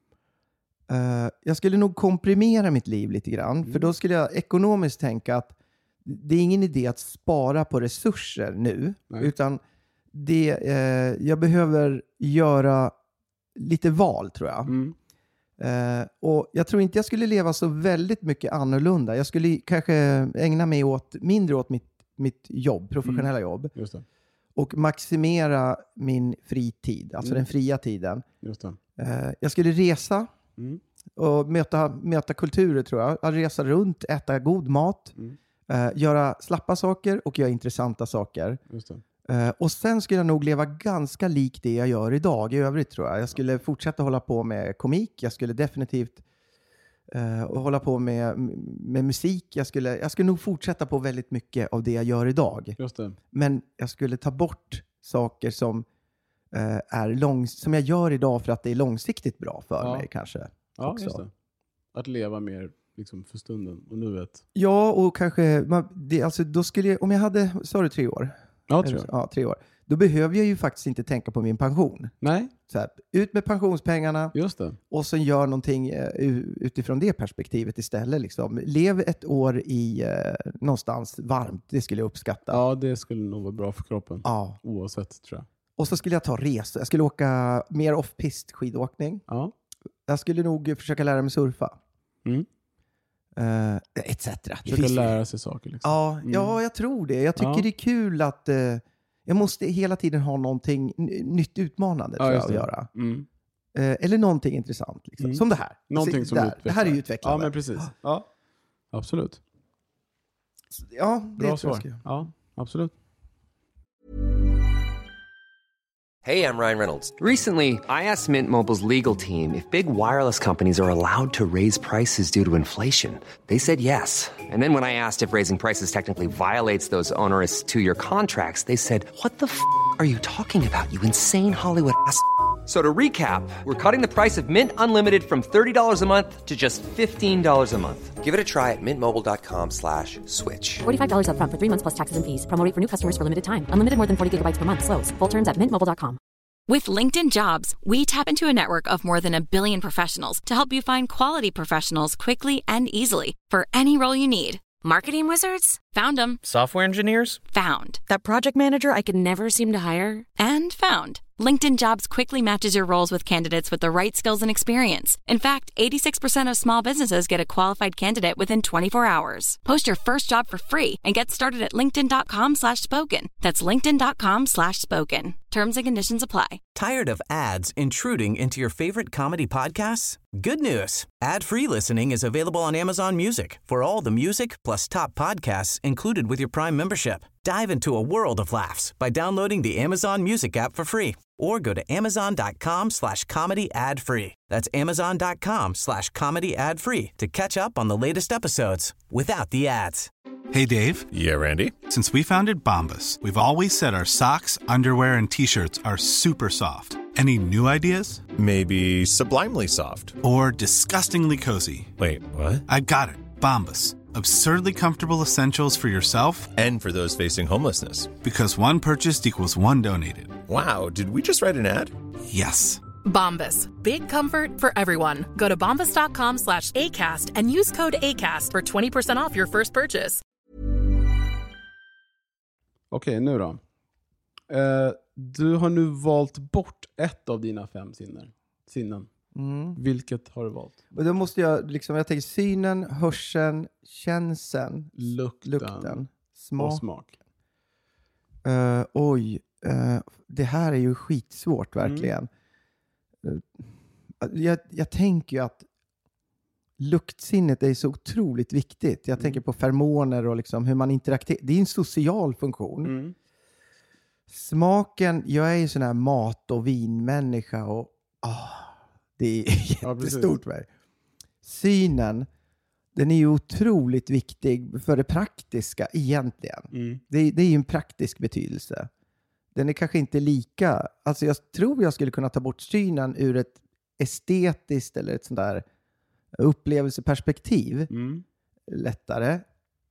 Uh, jag skulle nog komprimera mitt liv lite grann. Mm. För då skulle jag ekonomiskt tänka att det är ingen idé att spara på resurser nu. Nej. Utan det, uh, jag behöver göra lite val, tror jag. Mm. Uh, och jag tror inte jag skulle leva så väldigt mycket annorlunda. Jag skulle kanske ägna mig åt, mindre åt mitt, mitt jobb, professionella mm. jobb. Just det. Och maximera min fritid, alltså mm. den fria tiden. Just det. Uh, jag skulle resa. Mm. Och möta, möta kulturer, tror jag. Att resa runt, äta god mat, mm. uh, göra slappa saker och göra intressanta saker. Just det. Uh, och sen skulle jag nog leva ganska likt det jag gör idag i övrigt, tror jag. Jag skulle fortsätta hålla på med komik. Jag skulle definitivt uh, hålla på med, med musik. Jag skulle, jag skulle nog fortsätta på väldigt mycket av det jag gör idag. Just det. Men jag skulle ta bort saker som Uh, är lång, som jag gör idag för att det är långsiktigt bra för ja. mig kanske. Ja, också. Just det. Att leva mer liksom, för stunden och nuet. Ja, och kanske man, det, alltså, då skulle jag, om jag hade, sa du tre år? Ja, tre år. Ja, tre år. Då behöver jag ju faktiskt inte tänka på min pension. Nej. Så här, ut med pensionspengarna. Just det. Och sen gör någonting uh, utifrån det perspektivet istället. Liksom. Lev ett år i uh, någonstans varmt, det skulle jag uppskatta. Ja, det skulle nog vara bra för kroppen. Ja. Oavsett, tror jag. Och så skulle jag ta resor. Jag skulle åka mer off-pist skidåkning. Ja. Jag skulle nog försöka lära mig surfa. Mm. Uh, et cetera. Försöka lära sig saker. Liksom. Ja, mm. ja, jag tror det. Jag tycker ja. det är kul att uh, jag måste hela tiden ha någonting n- nytt utmanande ja, tror jag, att göra. Mm. Uh, eller någonting intressant. Liksom. Mm. Som det här. Någonting som där. Det här är ju utvecklande. Ja, men precis. Ja. Absolut. Ja, det bra tror svar. Jag. Ja, absolut. Hey, I'm Ryan Reynolds. Recently, I asked Mint Mobile's legal team if big wireless companies are allowed to raise prices due to inflation. They said yes. And then when I asked if raising prices technically violates those onerous two-year contracts, they said, what the f*** are you talking about, you insane Hollywood ass f- So to recap, we're cutting the price of Mint Unlimited from thirty dollars a month to just fifteen dollars a month. Give it a try at mintmobile.com slash switch. forty-five dollars up front for three months plus taxes and fees. Promo rate for new customers for limited time. Unlimited more than forty gigabytes per month. Slows full terms at mint mobile dot com. With LinkedIn Jobs, we tap into a network of more than a billion professionals to help you find quality professionals quickly and easily for any role you need. Marketing wizards? Found them. Software engineers? Found. That project manager I could never seem to hire? And found. LinkedIn Jobs quickly matches your roles with candidates with the right skills and experience. In fact, eighty-six percent of small businesses get a qualified candidate within twenty-four hours. Post your first job for free and get started at linkedin.com slash spoken. That's linkedin.com slash spoken. Terms and conditions apply. Tired of ads intruding into your favorite comedy podcasts? Good news. Ad-free listening is available on Amazon Music for all the music plus top podcasts included with your Prime membership. Dive into a world of laughs by downloading the Amazon Music app for free or go to amazon.com slash comedy ad free. That's amazon.com slash comedy ad free to catch up on the latest episodes without the ads. Hey, Dave. Yeah, Randy. Since we founded Bombas, we've always said our socks, underwear, and T-shirts are super soft. Any new ideas? Maybe sublimely soft. Or disgustingly cozy. Wait, what? I got it. Bombas. Absurdly comfortable essentials for yourself and for those facing homelessness. Because one purchased equals one donated. Wow, did we just write an ad? Yes. Bombas. Big comfort for everyone. Go to bombas.com slash ACAST and use code ACAST for twenty percent off your first purchase. Okej, okay, nu då. Uh, du har nu valt bort ett av dina fem sinnen. sinnen. Mm. Vilket har du valt? Och då måste jag liksom, jag tänker synen, hörseln, känseln, lukten, lukten smak. Och smak. Uh, oj, uh, det här är ju skitsvårt verkligen. Mm. Uh, jag, jag tänker ju att luktsinnet är så otroligt viktigt. Jag mm. tänker på feromoner och liksom hur man interagerar. Det är en social funktion. Mm. Smaken, jag är ju sån här mat- och vinmänniska och ah, det är jättestort för mig. Synen, den är ju otroligt viktig för det praktiska egentligen. Mm. Det, det är ju en praktisk betydelse. Den är kanske inte lika, alltså jag tror jag skulle kunna ta bort synen ur ett estetiskt eller ett sånt där upplevelseperspektiv. Mm. Lättare.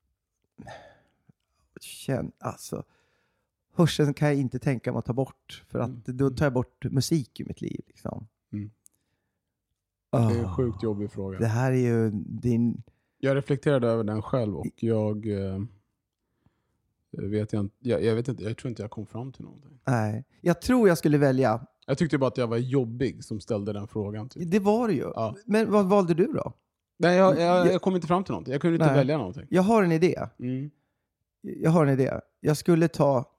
Känn, alltså hörseln kan jag inte tänka mig att ta bort. För att mm. då tar jag bort musik i mitt liv. Liksom. Mm. Oh, det är en sjukt jobbig fråga. Det här är ju din... Jag reflekterade över den själv och jag... Eh, vet jag, jag, jag vet inte, jag tror inte jag kom fram till någonting. Nej, jag tror jag skulle välja... Jag tyckte bara att jag var jobbig som ställde den frågan. Typ. Det var det ju. Ja. Men vad valde du då? Nej, jag, jag, jag kom inte fram till någonting. Jag kunde inte Nej. välja någonting. Jag har en idé. Mm. Jag har en idé. Jag skulle ta...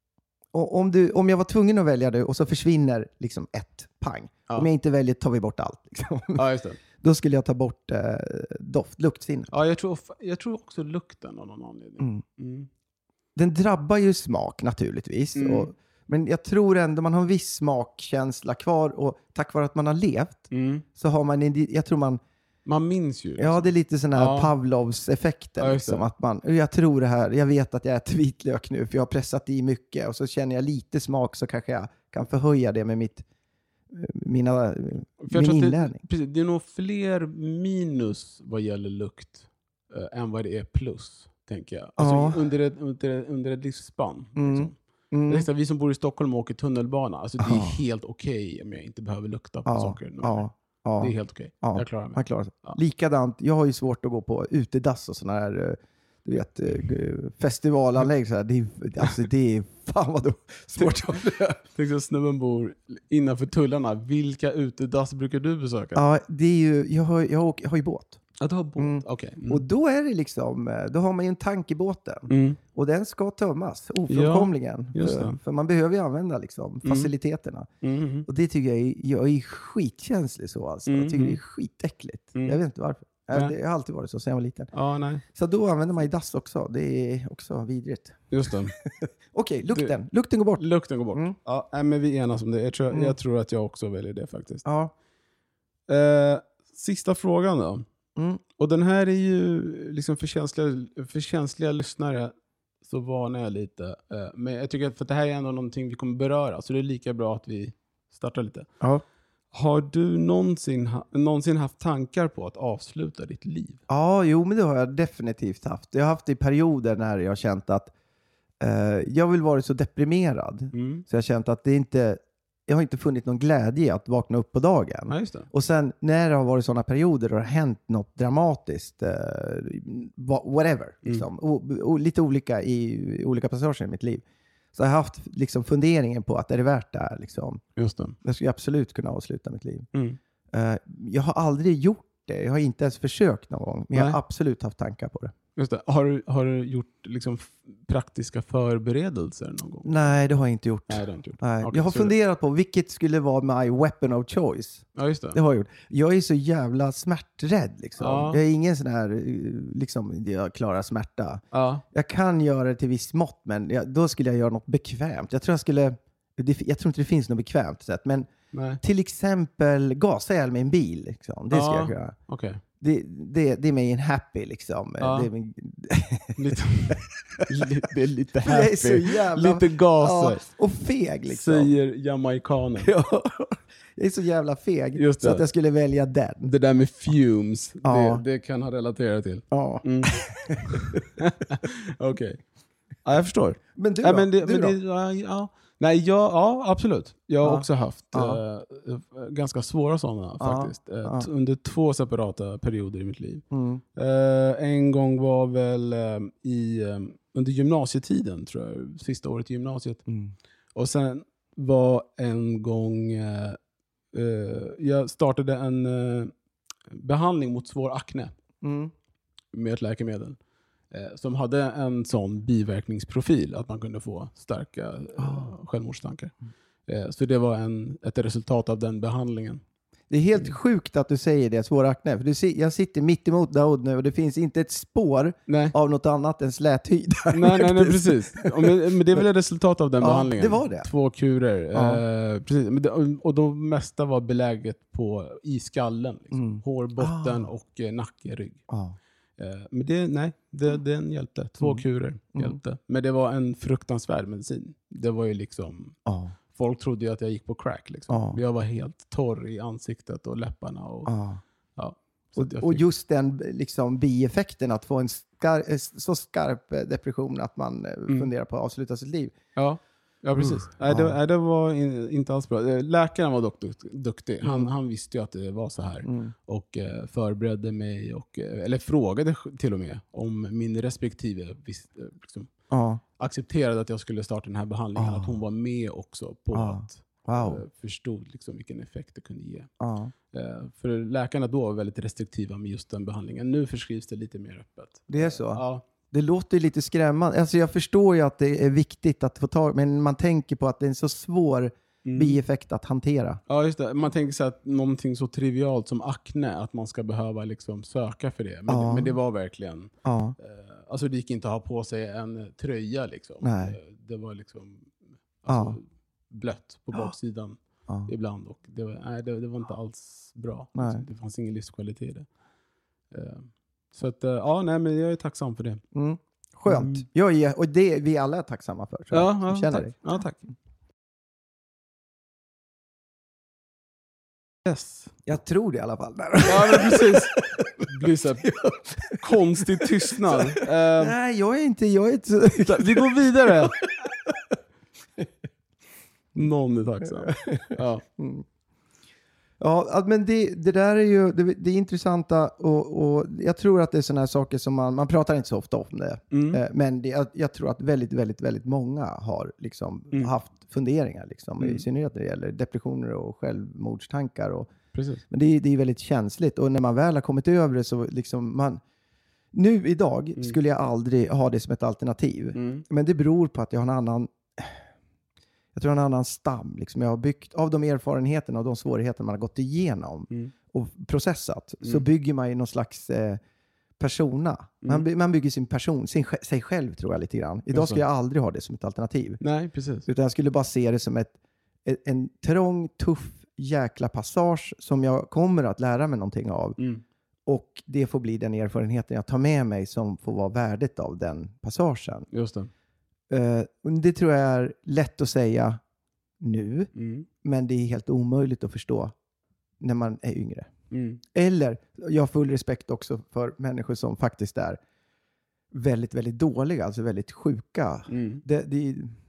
Om, du, om jag var tvungen att välja det och så försvinner liksom ett pang. Ja. Om jag inte väljer tar vi bort allt. Liksom. Ja, just det. Då skulle jag ta bort eh, doft, luktsinnet. Ja, jag tror, jag tror också lukten av någon anledning. Mm. Mm. Den drabbar ju smak naturligtvis. Mm. Och, men jag tror ändå man har en viss smakkänsla kvar. Och tack vare att man har levt mm. så har man, en, jag tror man... Man minns ju. Liksom. Ja, det är lite sån här ja. Pavlovs effekten. Ja, liksom, att man, jag tror det här, jag vet att jag äter vitlök nu för jag har pressat i mycket. Och så känner jag lite smak så kanske jag kan förhöja det med mitt, mina, min inlärning. Det, precis, det är nog fler minus vad gäller lukt äh, än vad det är plus, tänker jag. Alltså ja. under, ett, under, under ett livsspann. Mm. Liksom. Mm. Det är vi som bor i Stockholm och åker tunnelbana. Alltså det är ja. helt okej okay om jag inte behöver lukta på ja. saker. Ja. Ja. Det är helt okej. Ja. Jag klarar mig. Man klarar sig. Ja. Likadant, jag har ju svårt att gå på utedass och sådana här, du vet, festivalanlägg så här. Det är, alltså det är fan vad svårt att göra. Tänk så snubben bor innanför tullarna. Vilka utedass brukar du besöka? Ja, det är ju, jag har, jag har, jag har ju båt. Ja, du har båt. Mm. Okej. Okay. Mm. Och då är det liksom, då har man ju en tank i båten. Mm. Och den ska tömmas ofrånkomligen. Ja, för, för man behöver ju använda liksom faciliteterna. Mm. Mm. Och det tycker jag är, jag är skitkänslig så alltså. Mm. Jag tycker det är skitäckligt. Mm. Jag vet inte varför. Jag, det, jag har alltid varit så sen jag var liten. Ja, nej. Så då använder man ju dass också. Det är också vidrigt. Just det. Okej, okay, lukten. Du, lukten går bort. Lukten går bort. Mm. Ja, men vi enas om det. Jag tror, mm. jag tror att jag också väljer det faktiskt. Ja. Eh, sista frågan då. Mm. Och den här är ju liksom för känsliga, för känsliga lyssnare så varnar jag lite. Eh, men jag tycker att för att det här är ändå någonting vi kommer beröra. Så det är lika bra att vi startar lite. Ja. Har du någonsin, någonsin haft tankar på att avsluta ditt liv? Ja, jo men det har jag definitivt haft. Jag har haft det i perioder när jag har känt att eh, jag vill vara så deprimerad. Mm. Så jag har känt att det inte jag har inte funnit någon glädje i att vakna upp på dagen. Ja, just det. Och sen när det har varit sådana perioder och det har hänt något dramatiskt, eh, whatever, liksom, Mm. o, o, lite olika i, i olika passager i mitt liv. Så jag har haft liksom funderingen på att är det värt det här? Liksom. Just det. Jag skulle absolut kunna avsluta mitt liv. Mm. Uh, jag har aldrig gjort det. Jag har inte ens försökt någon gång. Men Nej. jag har absolut haft tankar på det. Just det. Har, du, har du gjort liksom f- praktiska förberedelser någon gång? Nej, det har jag inte gjort. Nej, det har jag inte gjort. Nej. Okej, jag har så funderat på vilket skulle vara my weapon of choice. Ja, just det. Det har jag gjort. Jag är så jävla smärträdd. Liksom. Ja. Jag är ingen sån här, liksom, jag klarar smärta. Ja. Jag kan göra det till viss mått, men jag, då skulle jag göra något bekvämt. Jag tror jag skulle, det, jag tror inte det finns något bekvämt sätt, men Nej. till exempel gasa ihjäl med en bil. Liksom. Det ska Ja. jag göra. Okej. Det, det, det är mig en happy liksom. Ja. Det är min... Lite, lite, lite Jag är happy. så jävla... Lite gaser. Ja, och feg liksom. Säger jamaikanen. Ja. Jag är så jävla feg. Just det. Så att jag skulle välja den. Det där med fumes, Ja. det, det kan han relatera till. Ja. Mm. Okej. Okay. Ja, jag förstår. Men du ja, då? men det, du men då? det, ja, ja. Nej, jag, ja, absolut. Jag har Ja. också haft Ja. eh, ganska svåra sådana Ja. faktiskt. Eh, Ja. t- under två separata perioder i mitt liv. Mm. Eh, en gång var väl eh, i, eh, under gymnasietiden, tror jag. Sista året i gymnasiet. Mm. Och sen var en gång... Eh, eh, jag startade en eh, behandling mot svår akne Mm. med ett läkemedel. Eh, som hade en sån biverkningsprofil att man kunde få starka eh, självmordstankar. Eh, så det var en, ett resultat av den behandlingen. Det är helt sjukt att du säger det, svår akne. För du ser, jag sitter mitt emot Daoud nu och det finns inte ett spår Nej. av något annat än släthydd. Nej, nej, nej, precis. Och Men, men det är väl ett resultat av den Ja, behandlingen. det var det. Två kurer. Ja. Eh, precis. Men det, och de mesta var beläget på, i skallen. Liksom. Mm. Hårbotten Ah. och eh, nacke, rygg. Ja. Eh, men det, nej, det, den hjälpte. Två Mm. kurer Mm. hjälpte. Men det var en fruktansvärd medicin. Det var ju liksom... Ja. Folk trodde ju att jag gick på crack. Liksom. Ja. Jag var helt torr i ansiktet och läpparna. Och, Ja. ja, så Och, att jag och fick- just den liksom, bieffekten att få en skar, eh, så skarp eh, depression att man eh, Mm. funderar på att avsluta sitt liv. Ja, ja precis. Uff, Nej, det, ja. nej, det var in, inte alls bra. Eh, Läkaren var dock dukt- duktig. Han, Mm. han visste ju att det var så här. Mm. Och eh, förberedde mig, och, eh, eller frågade till och med om min respektive visste, eh, liksom, Ja. accepterade att jag skulle starta den här behandlingen. Ah. Att hon var med också på Ah. att Wow. eh, förstod liksom vilken effekt det kunde ge. Ja. Eh, för läkarna då var väldigt restriktiva med just den behandlingen. Nu förskrivs det lite mer öppet. Det är så? Ja, Det låter ju lite skrämmande. Alltså jag förstår ju att det är viktigt att få tag, men man tänker på att det är en så svår mm. bieffekt att hantera. Ja, just det. Man tänker sig att någonting så trivialt som akne, att man ska behöva liksom söka för det. Men, Ja. det, men det var verkligen... Ja. Eh, alltså det gick inte att ha på sig en tröja. Liksom. Nej. Eh, det var liksom alltså, blött på Ja. baksidan Ja. ibland. Och det, var, nej, det, det var inte alls bra. Nej. Alltså, det fanns ingen livskvalitet i det. Eh, så att, eh, ja, nej, men jag är tacksam för det. Mm. Skönt. Mm. Jag är, och det är vi alla är tacksamma för. Tror jag. Ja, Du ja, känner tack. dig. Ja, tack. Yes. Jag tror det i alla fall. Ja, men precis. Det blir så här konstig tystnad. Eh, Nej, jag är inte... Jag är inte så... vi går vidare. Någon är tacksam. Ja. Mm. Ja, att- men det, det där är ju det, det är intressanta och, och jag tror att det är sådana här saker som man, man pratar inte så ofta om det. Mm. Eh, Men det, jag, jag tror att väldigt, väldigt, väldigt många har liksom Mm. haft funderingar liksom, Mm. i synnerhet när det gäller depressioner och självmordstankar. Och, Precis. men det, är- det är väldigt känsligt och när man väl har kommit över det så liksom man... Nu idag Mm. skulle jag aldrig ha det som ett alternativ. Mm. Men det beror på att jag har en annan... Jag tror jag har en annan stam. Liksom. Jag har byggt av de erfarenheterna och de svårigheter man har gått igenom Mm. och processat. Så Mm. bygger man ju någon slags eh, persona. Man, Mm. by- man bygger sin person, sin, sj- sig själv tror jag lite grann. Idag Just skulle det. jag aldrig ha det som ett alternativ. Nej, precis. Utan jag skulle bara se det som ett, ett, en trång, tuff jäkla passage som jag kommer att lära mig någonting av. Mm. Och det får bli den erfarenheten jag tar med mig som får vara värdet av den passagen. Just det. Eh, och det tror jag är lätt att säga nu, Mm. men det är helt omöjligt att förstå när man är yngre. Mm. Eller, jag har full respekt också för människor som faktiskt är väldigt, väldigt dåliga, alltså väldigt sjuka. Mm. Det, det,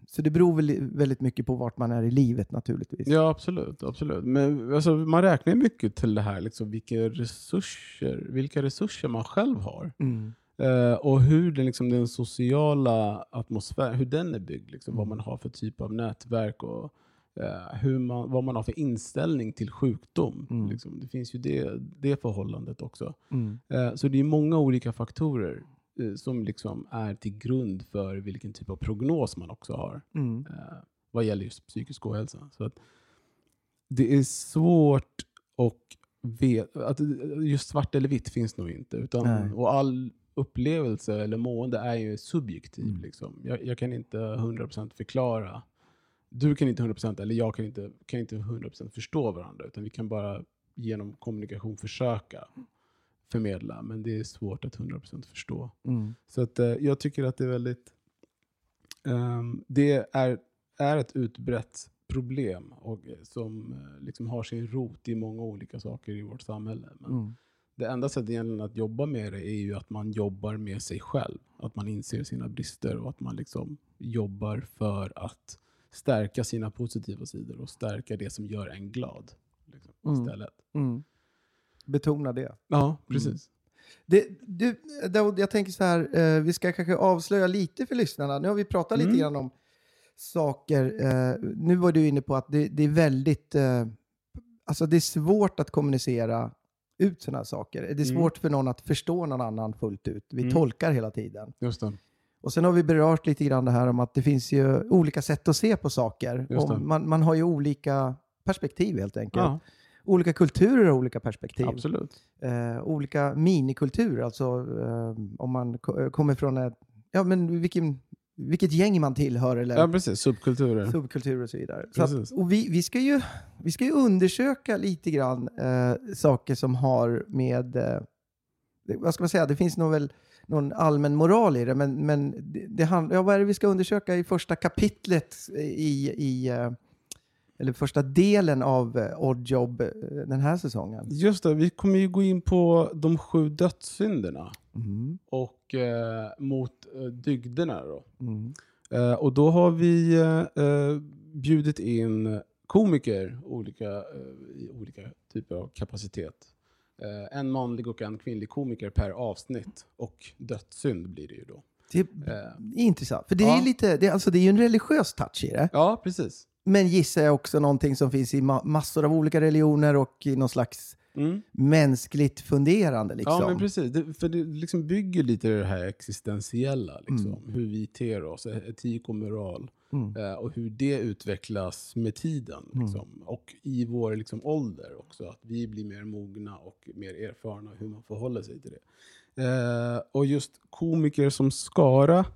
så det beror väl väldigt mycket på vart man är i livet naturligtvis. Ja, absolut. absolut. Men alltså, man räknar mycket till det här, liksom, vilka, resurser, vilka resurser man själv har. Mm. Uh, och hur den, liksom, den sociala atmosfären, hur den är byggd. Liksom, mm. Vad man har för typ av nätverk och uh, hur man, vad man har för inställning till sjukdom. Mm. Liksom. Det finns ju det, det förhållandet också. Mm. Uh, så det är många olika faktorer som liksom är till grund för vilken typ av prognos man också har mm. eh, vad gäller just psykisk ohälsa. Så att det är svårt och vet, att just svart eller vitt finns nog inte. Utan, och all upplevelse eller mående är ju subjektiv. Mm. Liksom. Jag, jag kan inte hundra procent förklara. Du kan inte hundra procent eller jag kan inte, kan inte hundra procent förstå varandra. Utan vi kan bara genom kommunikation försöka förmedla, men det är svårt att hundra procent förstå. Mm. Så att, eh, jag tycker att det är väldigt um, det är, är ett utbrett problem och, som eh, liksom har sin rot i många olika saker i vårt samhälle. Men mm. det enda sättet egentligen att jobba med det är ju att man jobbar med sig själv. Att man inser sina brister och att man liksom jobbar för att stärka sina positiva sidor och stärka det som gör en glad liksom, mm. istället. Mm. Betona det. Ja, precis. Mm. Det, du, Daoud, jag tänker så här, eh, vi ska kanske avslöja lite för lyssnarna. Nu har vi pratat mm. lite grann om saker. Eh, nu var du inne på att det, det är väldigt, eh, alltså det är svårt att kommunicera ut sådana här saker. Det är svårt mm. för någon att förstå någon annan fullt ut. Vi mm. tolkar hela tiden. Just det. Och sen har vi berört lite grann det här om att det finns ju olika sätt att se på saker. Och man, man har ju olika perspektiv helt enkelt. Ja. Olika kulturer och olika perspektiv. Absolut. Eh, olika minikulturer. Alltså eh, om man k- kommer från ett... Ja, men vilken, vilket gäng man tillhör. Eller, ja, precis. Subkulturer. Subkulturer och så vidare. Så att, och vi, vi, ska ju, vi ska ju undersöka lite grann eh, saker som har med... Eh, vad ska man säga? Det finns nog väl någon allmän moral i det. Men, men det, det handlar, ja, vad är det vi ska undersöka i första kapitlet i... i eh, eller första delen av uh, Odd Job uh, den här säsongen. Just det, vi kommer ju gå in på de sju dödssynderna mm. och uh, mot uh, dygderna då. Mm. Uh, och då har vi uh, bjudit in komiker olika, uh, i olika typer av kapacitet. Uh, en manlig och en kvinnlig komiker per avsnitt och dödssynd blir det ju då. Det är uh, intressant, för det ja. är lite, det är, alltså, det är ju en religiös touch i det. Ja, precis. Men gissar jag också någonting som finns i ma- massor av olika religioner och i någon slags mm. mänskligt funderande. Liksom. Ja, men precis. Det, för det liksom bygger lite det här existentiella. Liksom. Mm. Hur vi ter oss, etik och moral. Mm. Eh, och hur det utvecklas med tiden. Liksom. Mm. Och i vår liksom, ålder också. Att vi blir mer mogna och mer erfarna hur man förhåller sig till det. Eh, och just komiker som skara...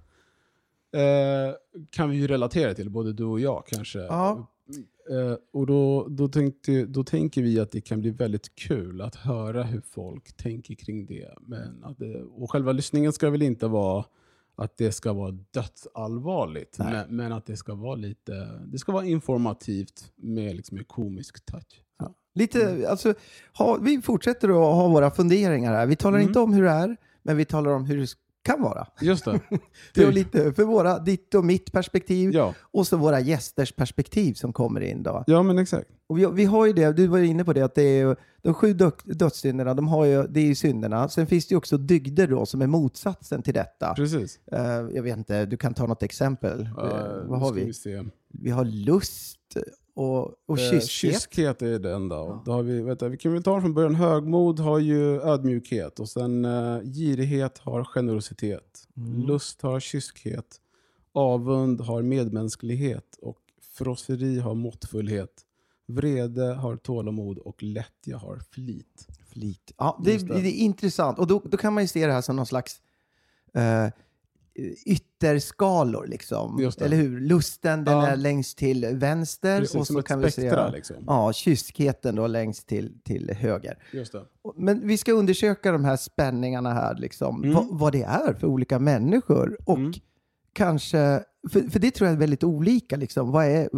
Eh, kan vi ju relatera till, både du och jag kanske. Ja. Eh, och då, då, tänkte, då tänker vi att det kan bli väldigt kul att höra hur folk tänker kring det. Men att det, och själva lyssningen ska väl inte vara att det ska vara dödsallvarligt. Men, men att det ska vara lite, det ska vara informativt med liksom en komisk touch. Ja. Lite, alltså, ha, vi fortsätter att ha våra funderingar här. Vi talar mm. inte om hur det är, men vi talar om hur det kan vara. Just det. Det är lite för våra, ditt och mitt perspektiv ja. och så våra gästers perspektiv som kommer in då. Ja, men exakt. Och vi, vi har ju det, du var inne på det, att det är de sju dö, dödssynderna, de har ju, det är ju synderna. Sen finns det ju också dygder då som är motsatsen till detta. Precis. Uh, jag vet inte, du kan ta något exempel. Uh, uh, vad har vi? Vi, se. vi har lust och, och kyskhet. Uh, kyskhet är det enda. Ja. Då har vi, vet du, vi kan väl ta från början. Högmod har ju ödmjukhet. Och sen uh, girighet har generositet. Mm. Lust har kyskhet. Avund har medmänsklighet. Och frosseri har måttfullhet. Vrede har tålamod. Och lättja har flit. Flit. Ja, det, det. det är intressant. Och då, då kan man ju se det här som någon slags... Uh, ytterskalor liksom. Eller hur? Lusten den ja. är längst till vänster. Precis, och så kan vi se liksom. Ja, kyskheten då längst till, till höger. Just det. Men vi ska undersöka de här spänningarna här liksom. Mm. Va, vad det är för olika människor. Och mm. kanske, för, för det tror jag är väldigt olika liksom. Vad är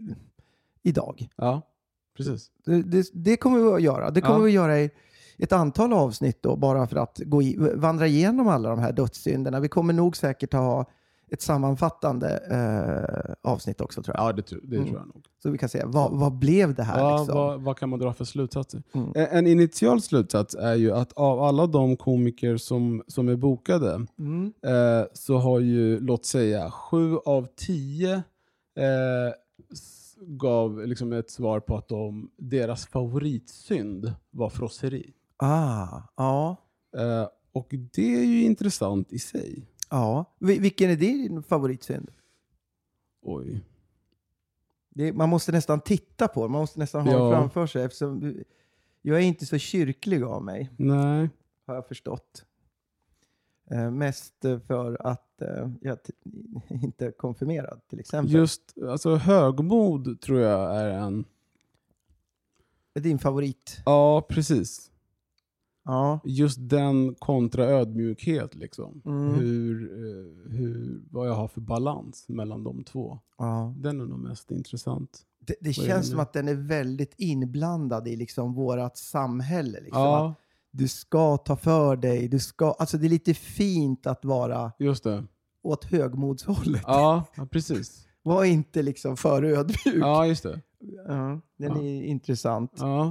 idag? Ja, precis. Det, det, det kommer vi att göra. Det kommer ja. vi att göra i ett antal avsnitt då, bara för att gå i, vandra igenom alla de här dödssynderna. Vi kommer nog säkert ha ett sammanfattande eh, avsnitt också, tror jag. Ja, det, tror, det mm. tror jag nog. Så vi kan säga, vad, vad blev det här? Ja, liksom? vad, vad kan man dra för slutsatser? Mm. En initial slutsats är ju att av alla de komiker som, som är bokade mm. eh, så har ju, låt säga, sju av tio eh, gav liksom ett svar på att de, deras favoritsynd var frosseri. Ah, ja. Eh, och det är ju intressant i sig. Ja. Vil- vilken är din favoritsynd? Oj. Det, man måste nästan titta på, man måste nästan ha ja. det framför sig, eftersom jag är inte så kyrklig av mig. Nej. Har jag förstått. Eh, mest för att eh, jag t- inte är konfirmerad, till exempel. Just, alltså högmod tror jag är en... Är din favorit? Ja, precis. Ja. Just den kontra ödmjukhet liksom. Mm. Hur, eh, hur, vad jag har för balans mellan de två. Ja. Den är nog mest intressant. Det, det känns som att den är väldigt inblandad i liksom vårat samhälle. Liksom. Ja. Att du ska ta för dig. Du ska, alltså det är lite fint att vara Just det. åt högmodshållet. Ja, ja precis. Var inte liksom för ödmjuk. Ja, just det. Ja, den Ja. är intressant. Ja.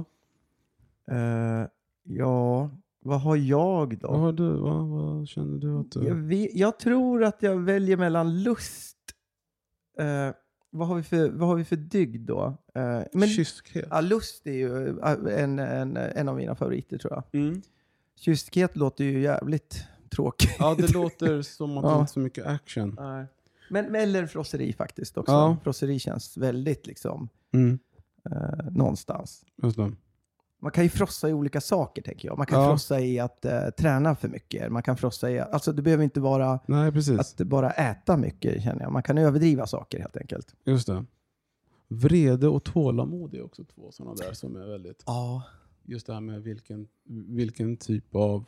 Uh, ja, vad har jag då? Vad har du? Vad, vad känner du att du... Jag, vet, jag tror att jag väljer mellan lust. Uh, vad, har vi för, vad har vi för dygd då? Uh, men, Kyskhet. Ja, lust är ju en, en, en av mina favoriter, tror jag. Mm. Kyskhet låter ju jävligt tråkigt. Ja, det låter som att det Ja. inte är så mycket action. Nej. Men eller frosseri faktiskt också. Ja. Frosseri känns väldigt liksom Mm. uh, någonstans. Just det. Man kan ju frossa i olika saker, tänker jag. Man kan Ja. frossa i att uh, träna för mycket. Man kan frossa i... Alltså det behöver inte vara Nej, precis. att bara äta mycket, känner jag. Man kan överdriva saker, helt enkelt. Just det. Vrede och tålamod är också två sådana där som är väldigt... Ja. Just det här med vilken, vilken typ av...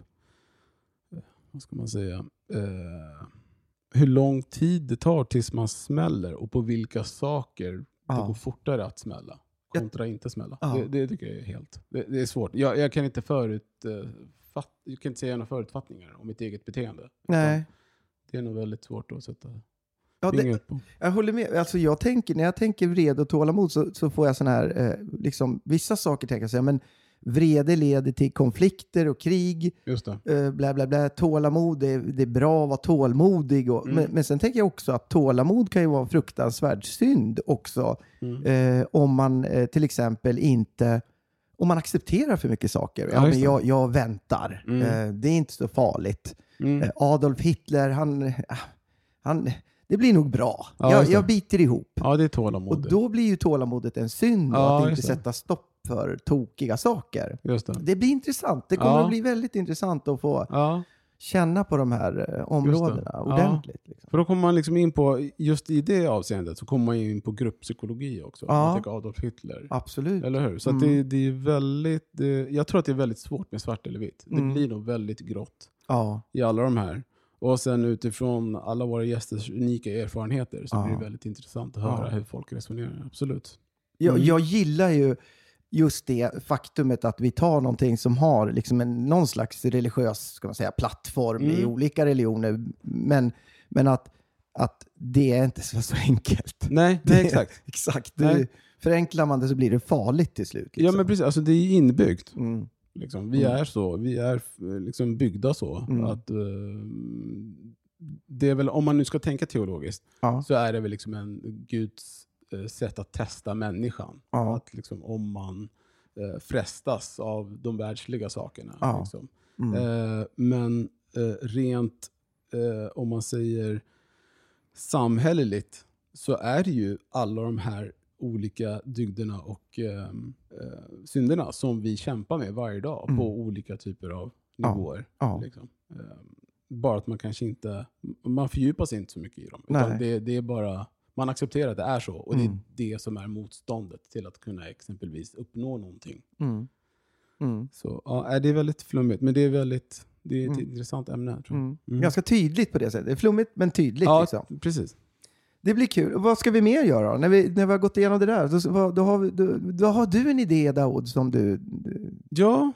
Vad ska man säga? Eh, hur lång tid det tar tills man smäller och på vilka saker Ja. det går fortare att smälla. Kontra inte smälla. Ja. Det, det tycker jag är helt... Det, det är svårt. Jag, jag kan inte förut... Eh, fatt, jag kan inte säga några förutfattningar om mitt eget beteende. Nej. Det är nog väldigt svårt att sätta Ja, det, fingret på. jag håller med. Alltså jag tänker, när jag tänker vrede och tålamod så, så får jag sån här, eh, liksom, vissa saker tänker jag säga, men vrede leder till konflikter och krig. Just det. Eh, bla bla bla. Tålamod, det, det är bra att vara tålmodig. Och, Mm. men, men sen tänker jag också att tålamod kan ju vara en fruktansvärd synd också. Mm. Eh, om man eh, till exempel inte... Om man accepterar för mycket saker. Ja, Ja, just men det. jag, jag väntar. Mm. Eh, det är inte så farligt. Mm. Eh, Adolf Hitler, han... han det blir nog bra. Ja, jag, just det. jag biter ihop. Ja, det är tålamod. Och då blir ju tålamodet en synd. Ja, att inte just det. sätta stopp för tokiga saker. Just det. Det blir intressant. Det kommer Ja. att bli väldigt intressant att få Ja, känna på de här eh, områdena Ja. ordentligt. Liksom. för då kommer man liksom in på, just i det avseendet så kommer man in på grupppsykologi också. Ja. Man tänker Adolf Hitler. Absolut. Eller hur? Så att Mm. det, det är väldigt, det, jag tror att det är väldigt svårt med svart eller vitt. Det Mm. blir nog väldigt grått Ja. i alla de här. Och sen utifrån alla våra gästers unika erfarenheter så Ja. blir det väldigt intressant att höra Ja. hur folk resonerar. Absolut. Jag, Mm. jag gillar ju just det faktumet att vi tar någonting som har liksom en, någon slags religiös, ska man säga, plattform i Mm. olika religioner. Men, men att, att det är inte så, så enkelt. Nej, Det- nej exakt. Exakt. Nej. Det, förenklar man det så blir det farligt till slut. Ja liksom. men precis, alltså det är inbyggt. Mm. Liksom. Vi Mm. är så, vi är eh, liksom byggda så. Mm. Att, eh, det är väl, om man nu ska tänka teologiskt, Ja. så är det väl liksom en Guds eh, sätt att testa människan. Ja. Att liksom, om man eh, frestas av de världsliga sakerna. Ja. Liksom. Mm. Eh, men eh, rent, eh, om man säger samhälleligt, så är det ju alla de här olika dygderna och eh, eh, synderna som vi kämpar med varje dag Mm. på olika typer av Ja. nivåer. Ja. Liksom. Eh, bara att man kanske inte, man fördjupar sig inte så mycket i dem. Nej. Utan det, det är bara, man accepterar att det är så. Och Mm. det är det som är motståndet till att kunna exempelvis uppnå någonting. Mm. Mm. Så ja, det är väldigt flummigt, men det är väldigt, det är ett Mm. intressant ämne. Tror jag. Mm. Mm. Ganska tydligt på det sättet. Det är flummigt men tydligt. Ja, Liksom. precis. Det blir kul. Vad ska vi mer göra då? När vi, när vi har gått igenom det där? Då, vad- då, har, vi, då, då har du en idé, Daoud, som du... Ja,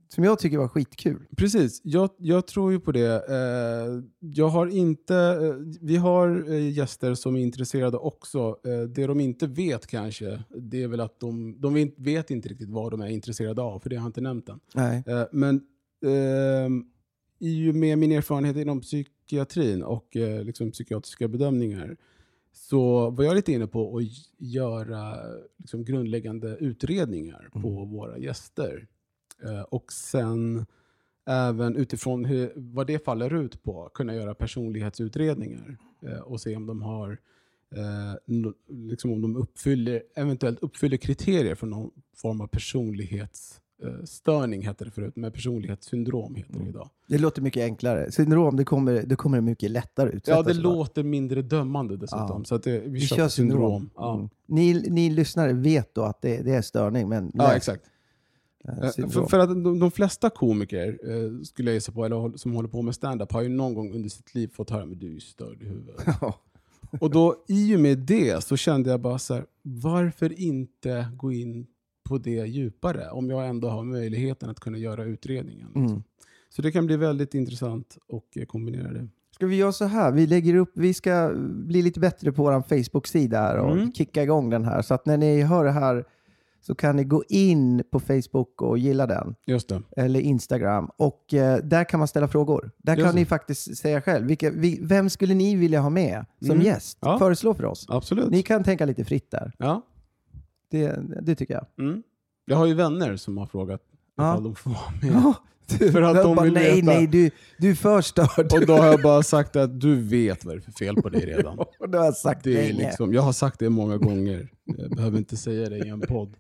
som jag tycker var skitkul. Precis, jag, jag tror ju på det. Eh, jag har inte, eh, vi har eh, gäster som är intresserade också. Eh, det de inte vet kanske, det är väl att de, de vet, vet inte riktigt vad de är intresserade av, för det har jag inte nämnt än. Nej. Eh, men eh, i och med min erfarenhet inom psykiatrin och eh, liksom psykiatriska bedömningar, så var jag lite inne på att göra liksom grundläggande utredningar mm. på våra gäster. Uh, och sen även utifrån hur, vad det faller ut på kunna göra personlighetsutredningar uh, och se om de har uh, no, liksom om de uppfyller, eventuellt uppfyller kriterier för någon form av personlighetsstörning uh, heter det förut, men personlighetssyndrom heter det idag. Det låter mycket enklare. Syndrom, det kommer, det kommer mycket lättare ut. Ja, det låter mindre dömande dessutom. Ja. Så att det, vi, vi kör kör syndrom. syndrom. Ja. Mm. Ni, ni lyssnare vet då att det, det är störning, men ja, nej. exakt. För, för att de, de flesta komiker eh, skulle jag gissa på, eller som håller på med stand-up, har ju någon gång under sitt liv fått höra, men du är ju störd i huvudet. Och då i och med det så kände jag bara så här, varför inte gå in på det djupare om jag ändå har möjligheten att kunna göra utredningen. Liksom. Mm. Så det kan bli väldigt intressant och eh, kombinera det. Ska vi göra så här? Vi lägger upp, vi ska bli lite bättre på vår Facebook-sida här och mm. kicka igång den här. Så att när ni hör det här så kan ni gå in på Facebook och gilla den. Just det. Eller Instagram. Och eh, där kan man ställa frågor. Där Just kan det. ni faktiskt säga själv. Vilka, vi, vem skulle ni vilja ha med som mm. gäst? Ja. Föreslå för oss. Absolut. Ni kan tänka lite fritt där. Ja. Det, det tycker jag. Mm. Jag har ju vänner som har frågat ja. ifall de får vara med. Ja. Du, för att de bara, vill nej, veta. nej, du, du är för störd. Och då har jag bara sagt att du vet vad det är för fel på dig redan. Och det har jag sagt det är länge. liksom, jag har sagt det många gånger. Jag behöver inte säga det i en podd.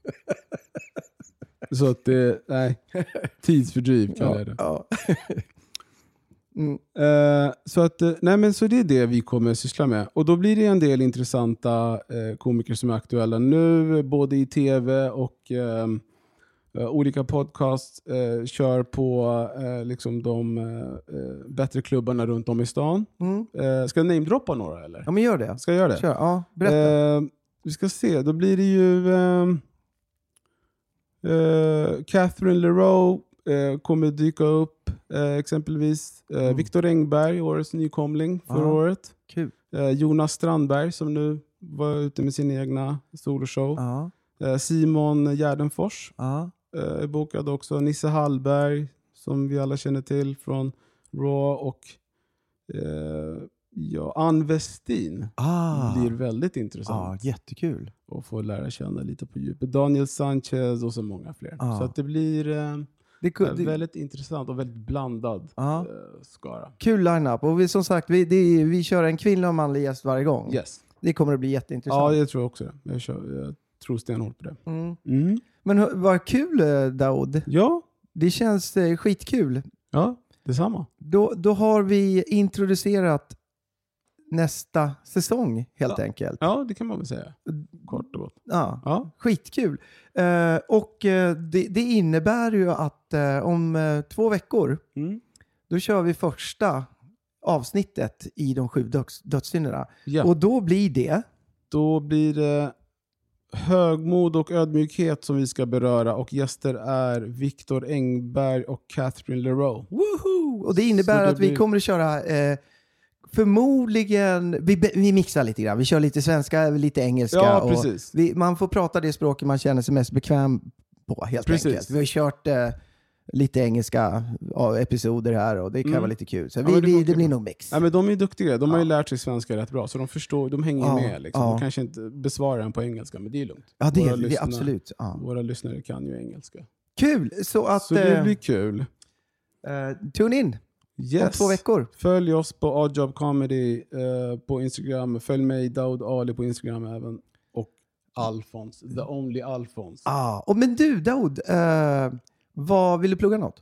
Så att det, nej, tidsfördriv kallar jag det. Ja, ja. Mm. Uh, så att, nej men så det är det vi kommer att syssla med. Och då blir det en del intressanta uh, komiker som är aktuella nu, både i tv och uh, uh, olika podcasts uh, kör på uh, liksom de uh, bättre klubbarna runt om i stan. Mm. Uh, ska jag namedroppa några eller? Ja, men gör det. Ska jag göra det? Kör, ja, berätta. Uh, vi ska se, då blir det ju uh, uh, Catherine Leroux uh, kommer dyka upp. Uh, exempelvis uh, mm. Viktor Engberg, årets nykomling förra ah, året. Kul. Uh, Jonas Strandberg som nu var ute med sin egna soloshow. Ah. Uh, Simon Gärdenfors ah. uh, är bokad också. Nisse Hallberg som vi alla känner till från Raw och uh, ja, Ann Westin ah. blir väldigt intressant. Ah, jättekul. Och få lära känna lite på djupet. Daniel Sanchez och så många fler. Ah. Så att det blir... Uh, Det är det... väldigt intressant och väldigt blandad uh, skara. Kul line-up. Och vi, som sagt, vi, det, vi kör en kvinnlig och manlig gäst varje gång. Yes. Det kommer att bli jätteintressant. Ja, jag tror också det. Jag, kör, jag tror stenhårt på det. Mm. Mm. Men vad kul, Daoud. Ja. Det känns eh, skitkul. Ja, detsamma. Då, då har vi introducerat nästa säsong helt ja. enkelt. Ja, det kan man väl säga. Kort och gott. Ja, ja. Skitkul. Uh, och uh, det, det innebär ju att uh, om uh, två veckor mm. då kör vi första avsnittet i de sju döds, dödssynderna. Ja. Och då blir det? Då blir det högmod och ödmjukhet som vi ska beröra. Och gäster är Viktor Engberg och Catherine Leroux. Woho! Och det innebär det att blir... vi kommer att köra... Uh, Förmodligen, vi, vi mixar lite grann. Vi kör lite svenska, lite engelska. Ja, precis. Och vi, man får prata det språket man känner sig mest bekväm på, helt precis. enkelt. Vi har kört eh, lite engelska ja, episoder här och det kan mm. vara lite kul. Så ja, vi, det, vi, det blir nog mix. Ja, men de är duktiga. De ja. har ju lärt sig svenska rätt bra. Så de förstår, de hänger ja. med. Liksom. Ja. De kanske inte besvarar den på engelska, men det är lugnt. Ja, det våra är det. Lyssnare, Absolut. Ja. Våra lyssnare kan ju engelska. Kul! Så, att, så det eh, blir kul. Uh, tune in. Yes. Om två veckor. Följ oss på Odd Job Comedy uh, på Instagram. Följ mig, Daoud Ali, på Instagram även. Och Alfons, the only Alfons. Ah, och men du, Daoud, uh, vad vill du plugga något?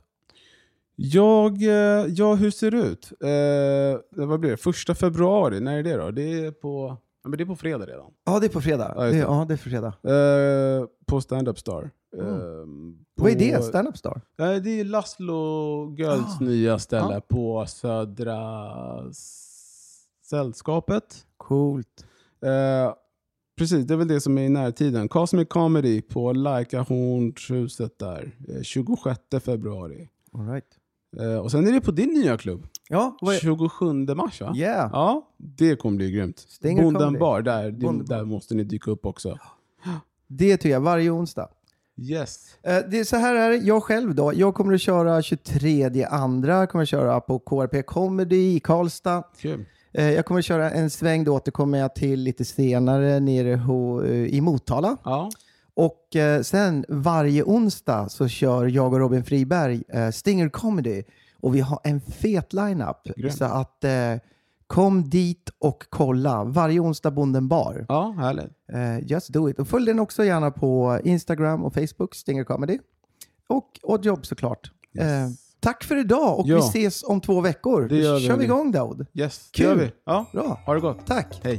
Jag, uh, ja, hur ser det ut? Uh, vad blir det? Första februari, när är det då? Det är på, ja, men det är på fredag redan. Ja, det är på fredag. Ja, det, ja, det är på fredag. Uh, på Stand Up Star. Mm. Uh, Vad är det? Stand Up Star? Uh, det är Laszlo Gölds ah. nya ställe ah. på Södra Sällskapet. Coolt. Uh, precis, det är väl det som är i närtiden. Cosmic Comedy på Laika Hornshuset där. Eh, tjugosjätte februari. All right. Eh, och sen är det på din nya klubb. Ja, vad är... tjugosjunde mars va? Yeah. Ja, det kommer bli grymt. Stinger Bonden Comedy. Bar, där, din, Bonden där måste ni dyka upp också. Det tycker jag, varje onsdag. Yes. Eh, det är så här är det. Jag själv då. Jag kommer att köra tjugotredje andra. Kommer att köra på K R P Comedy i Karlstad. Kul. Eh, jag kommer att köra en sväng, då återkommer jag till lite senare nere ho, i Motala. Ja. Och eh, sen varje onsdag så kör jag och Robin Friberg eh, Stinger Comedy. Och vi har en fet lineup. Grymt. Så att eh, kom dit och kolla. Varje onsdag Bonden Bar. Ja, härligt. Uh, just do it. Och följ den också gärna på Instagram och Facebook, Stinger Comedy. Och Oddjob såklart. Yes. Uh, tack för idag och ja. vi ses om två veckor. Det gör Då vi, kör vi hörni. igång Daud. Yes, det Kul. gör vi. Ja. Bra. Ha det gott. Tack. Hej.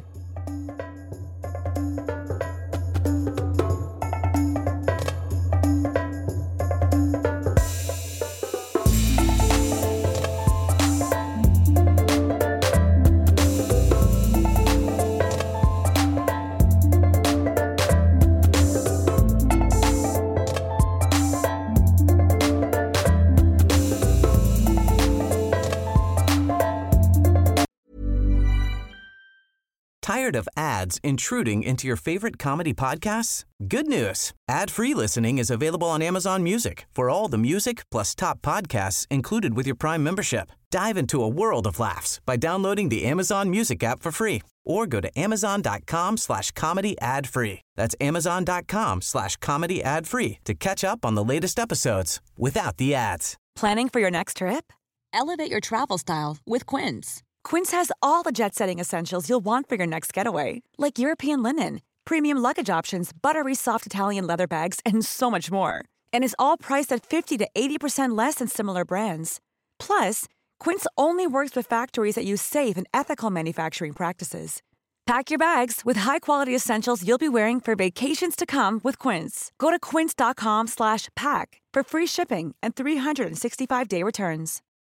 Tired of ads intruding into your favorite comedy podcasts? Good news. Ad-free listening is available on Amazon Music for all the music plus top podcasts included with your Prime membership. Dive into a world of laughs by downloading the Amazon Music app for free or go to amazon.com slash comedy ad free. That's amazon.com slash comedy ad free to catch up on the latest episodes without the ads. Planning for your next trip? Elevate your travel style with Quince. Quince has all the jet-setting essentials you'll want for your next getaway, like European linen, premium luggage options, buttery soft Italian leather bags, and so much more. And is all priced at fifty to eighty percent less than similar brands. Plus, Quince only works with factories that use safe and ethical manufacturing practices. Pack your bags with high-quality essentials you'll be wearing for vacations to come with Quince. Go to quince.com slash pack for free shipping and three sixty-five day returns.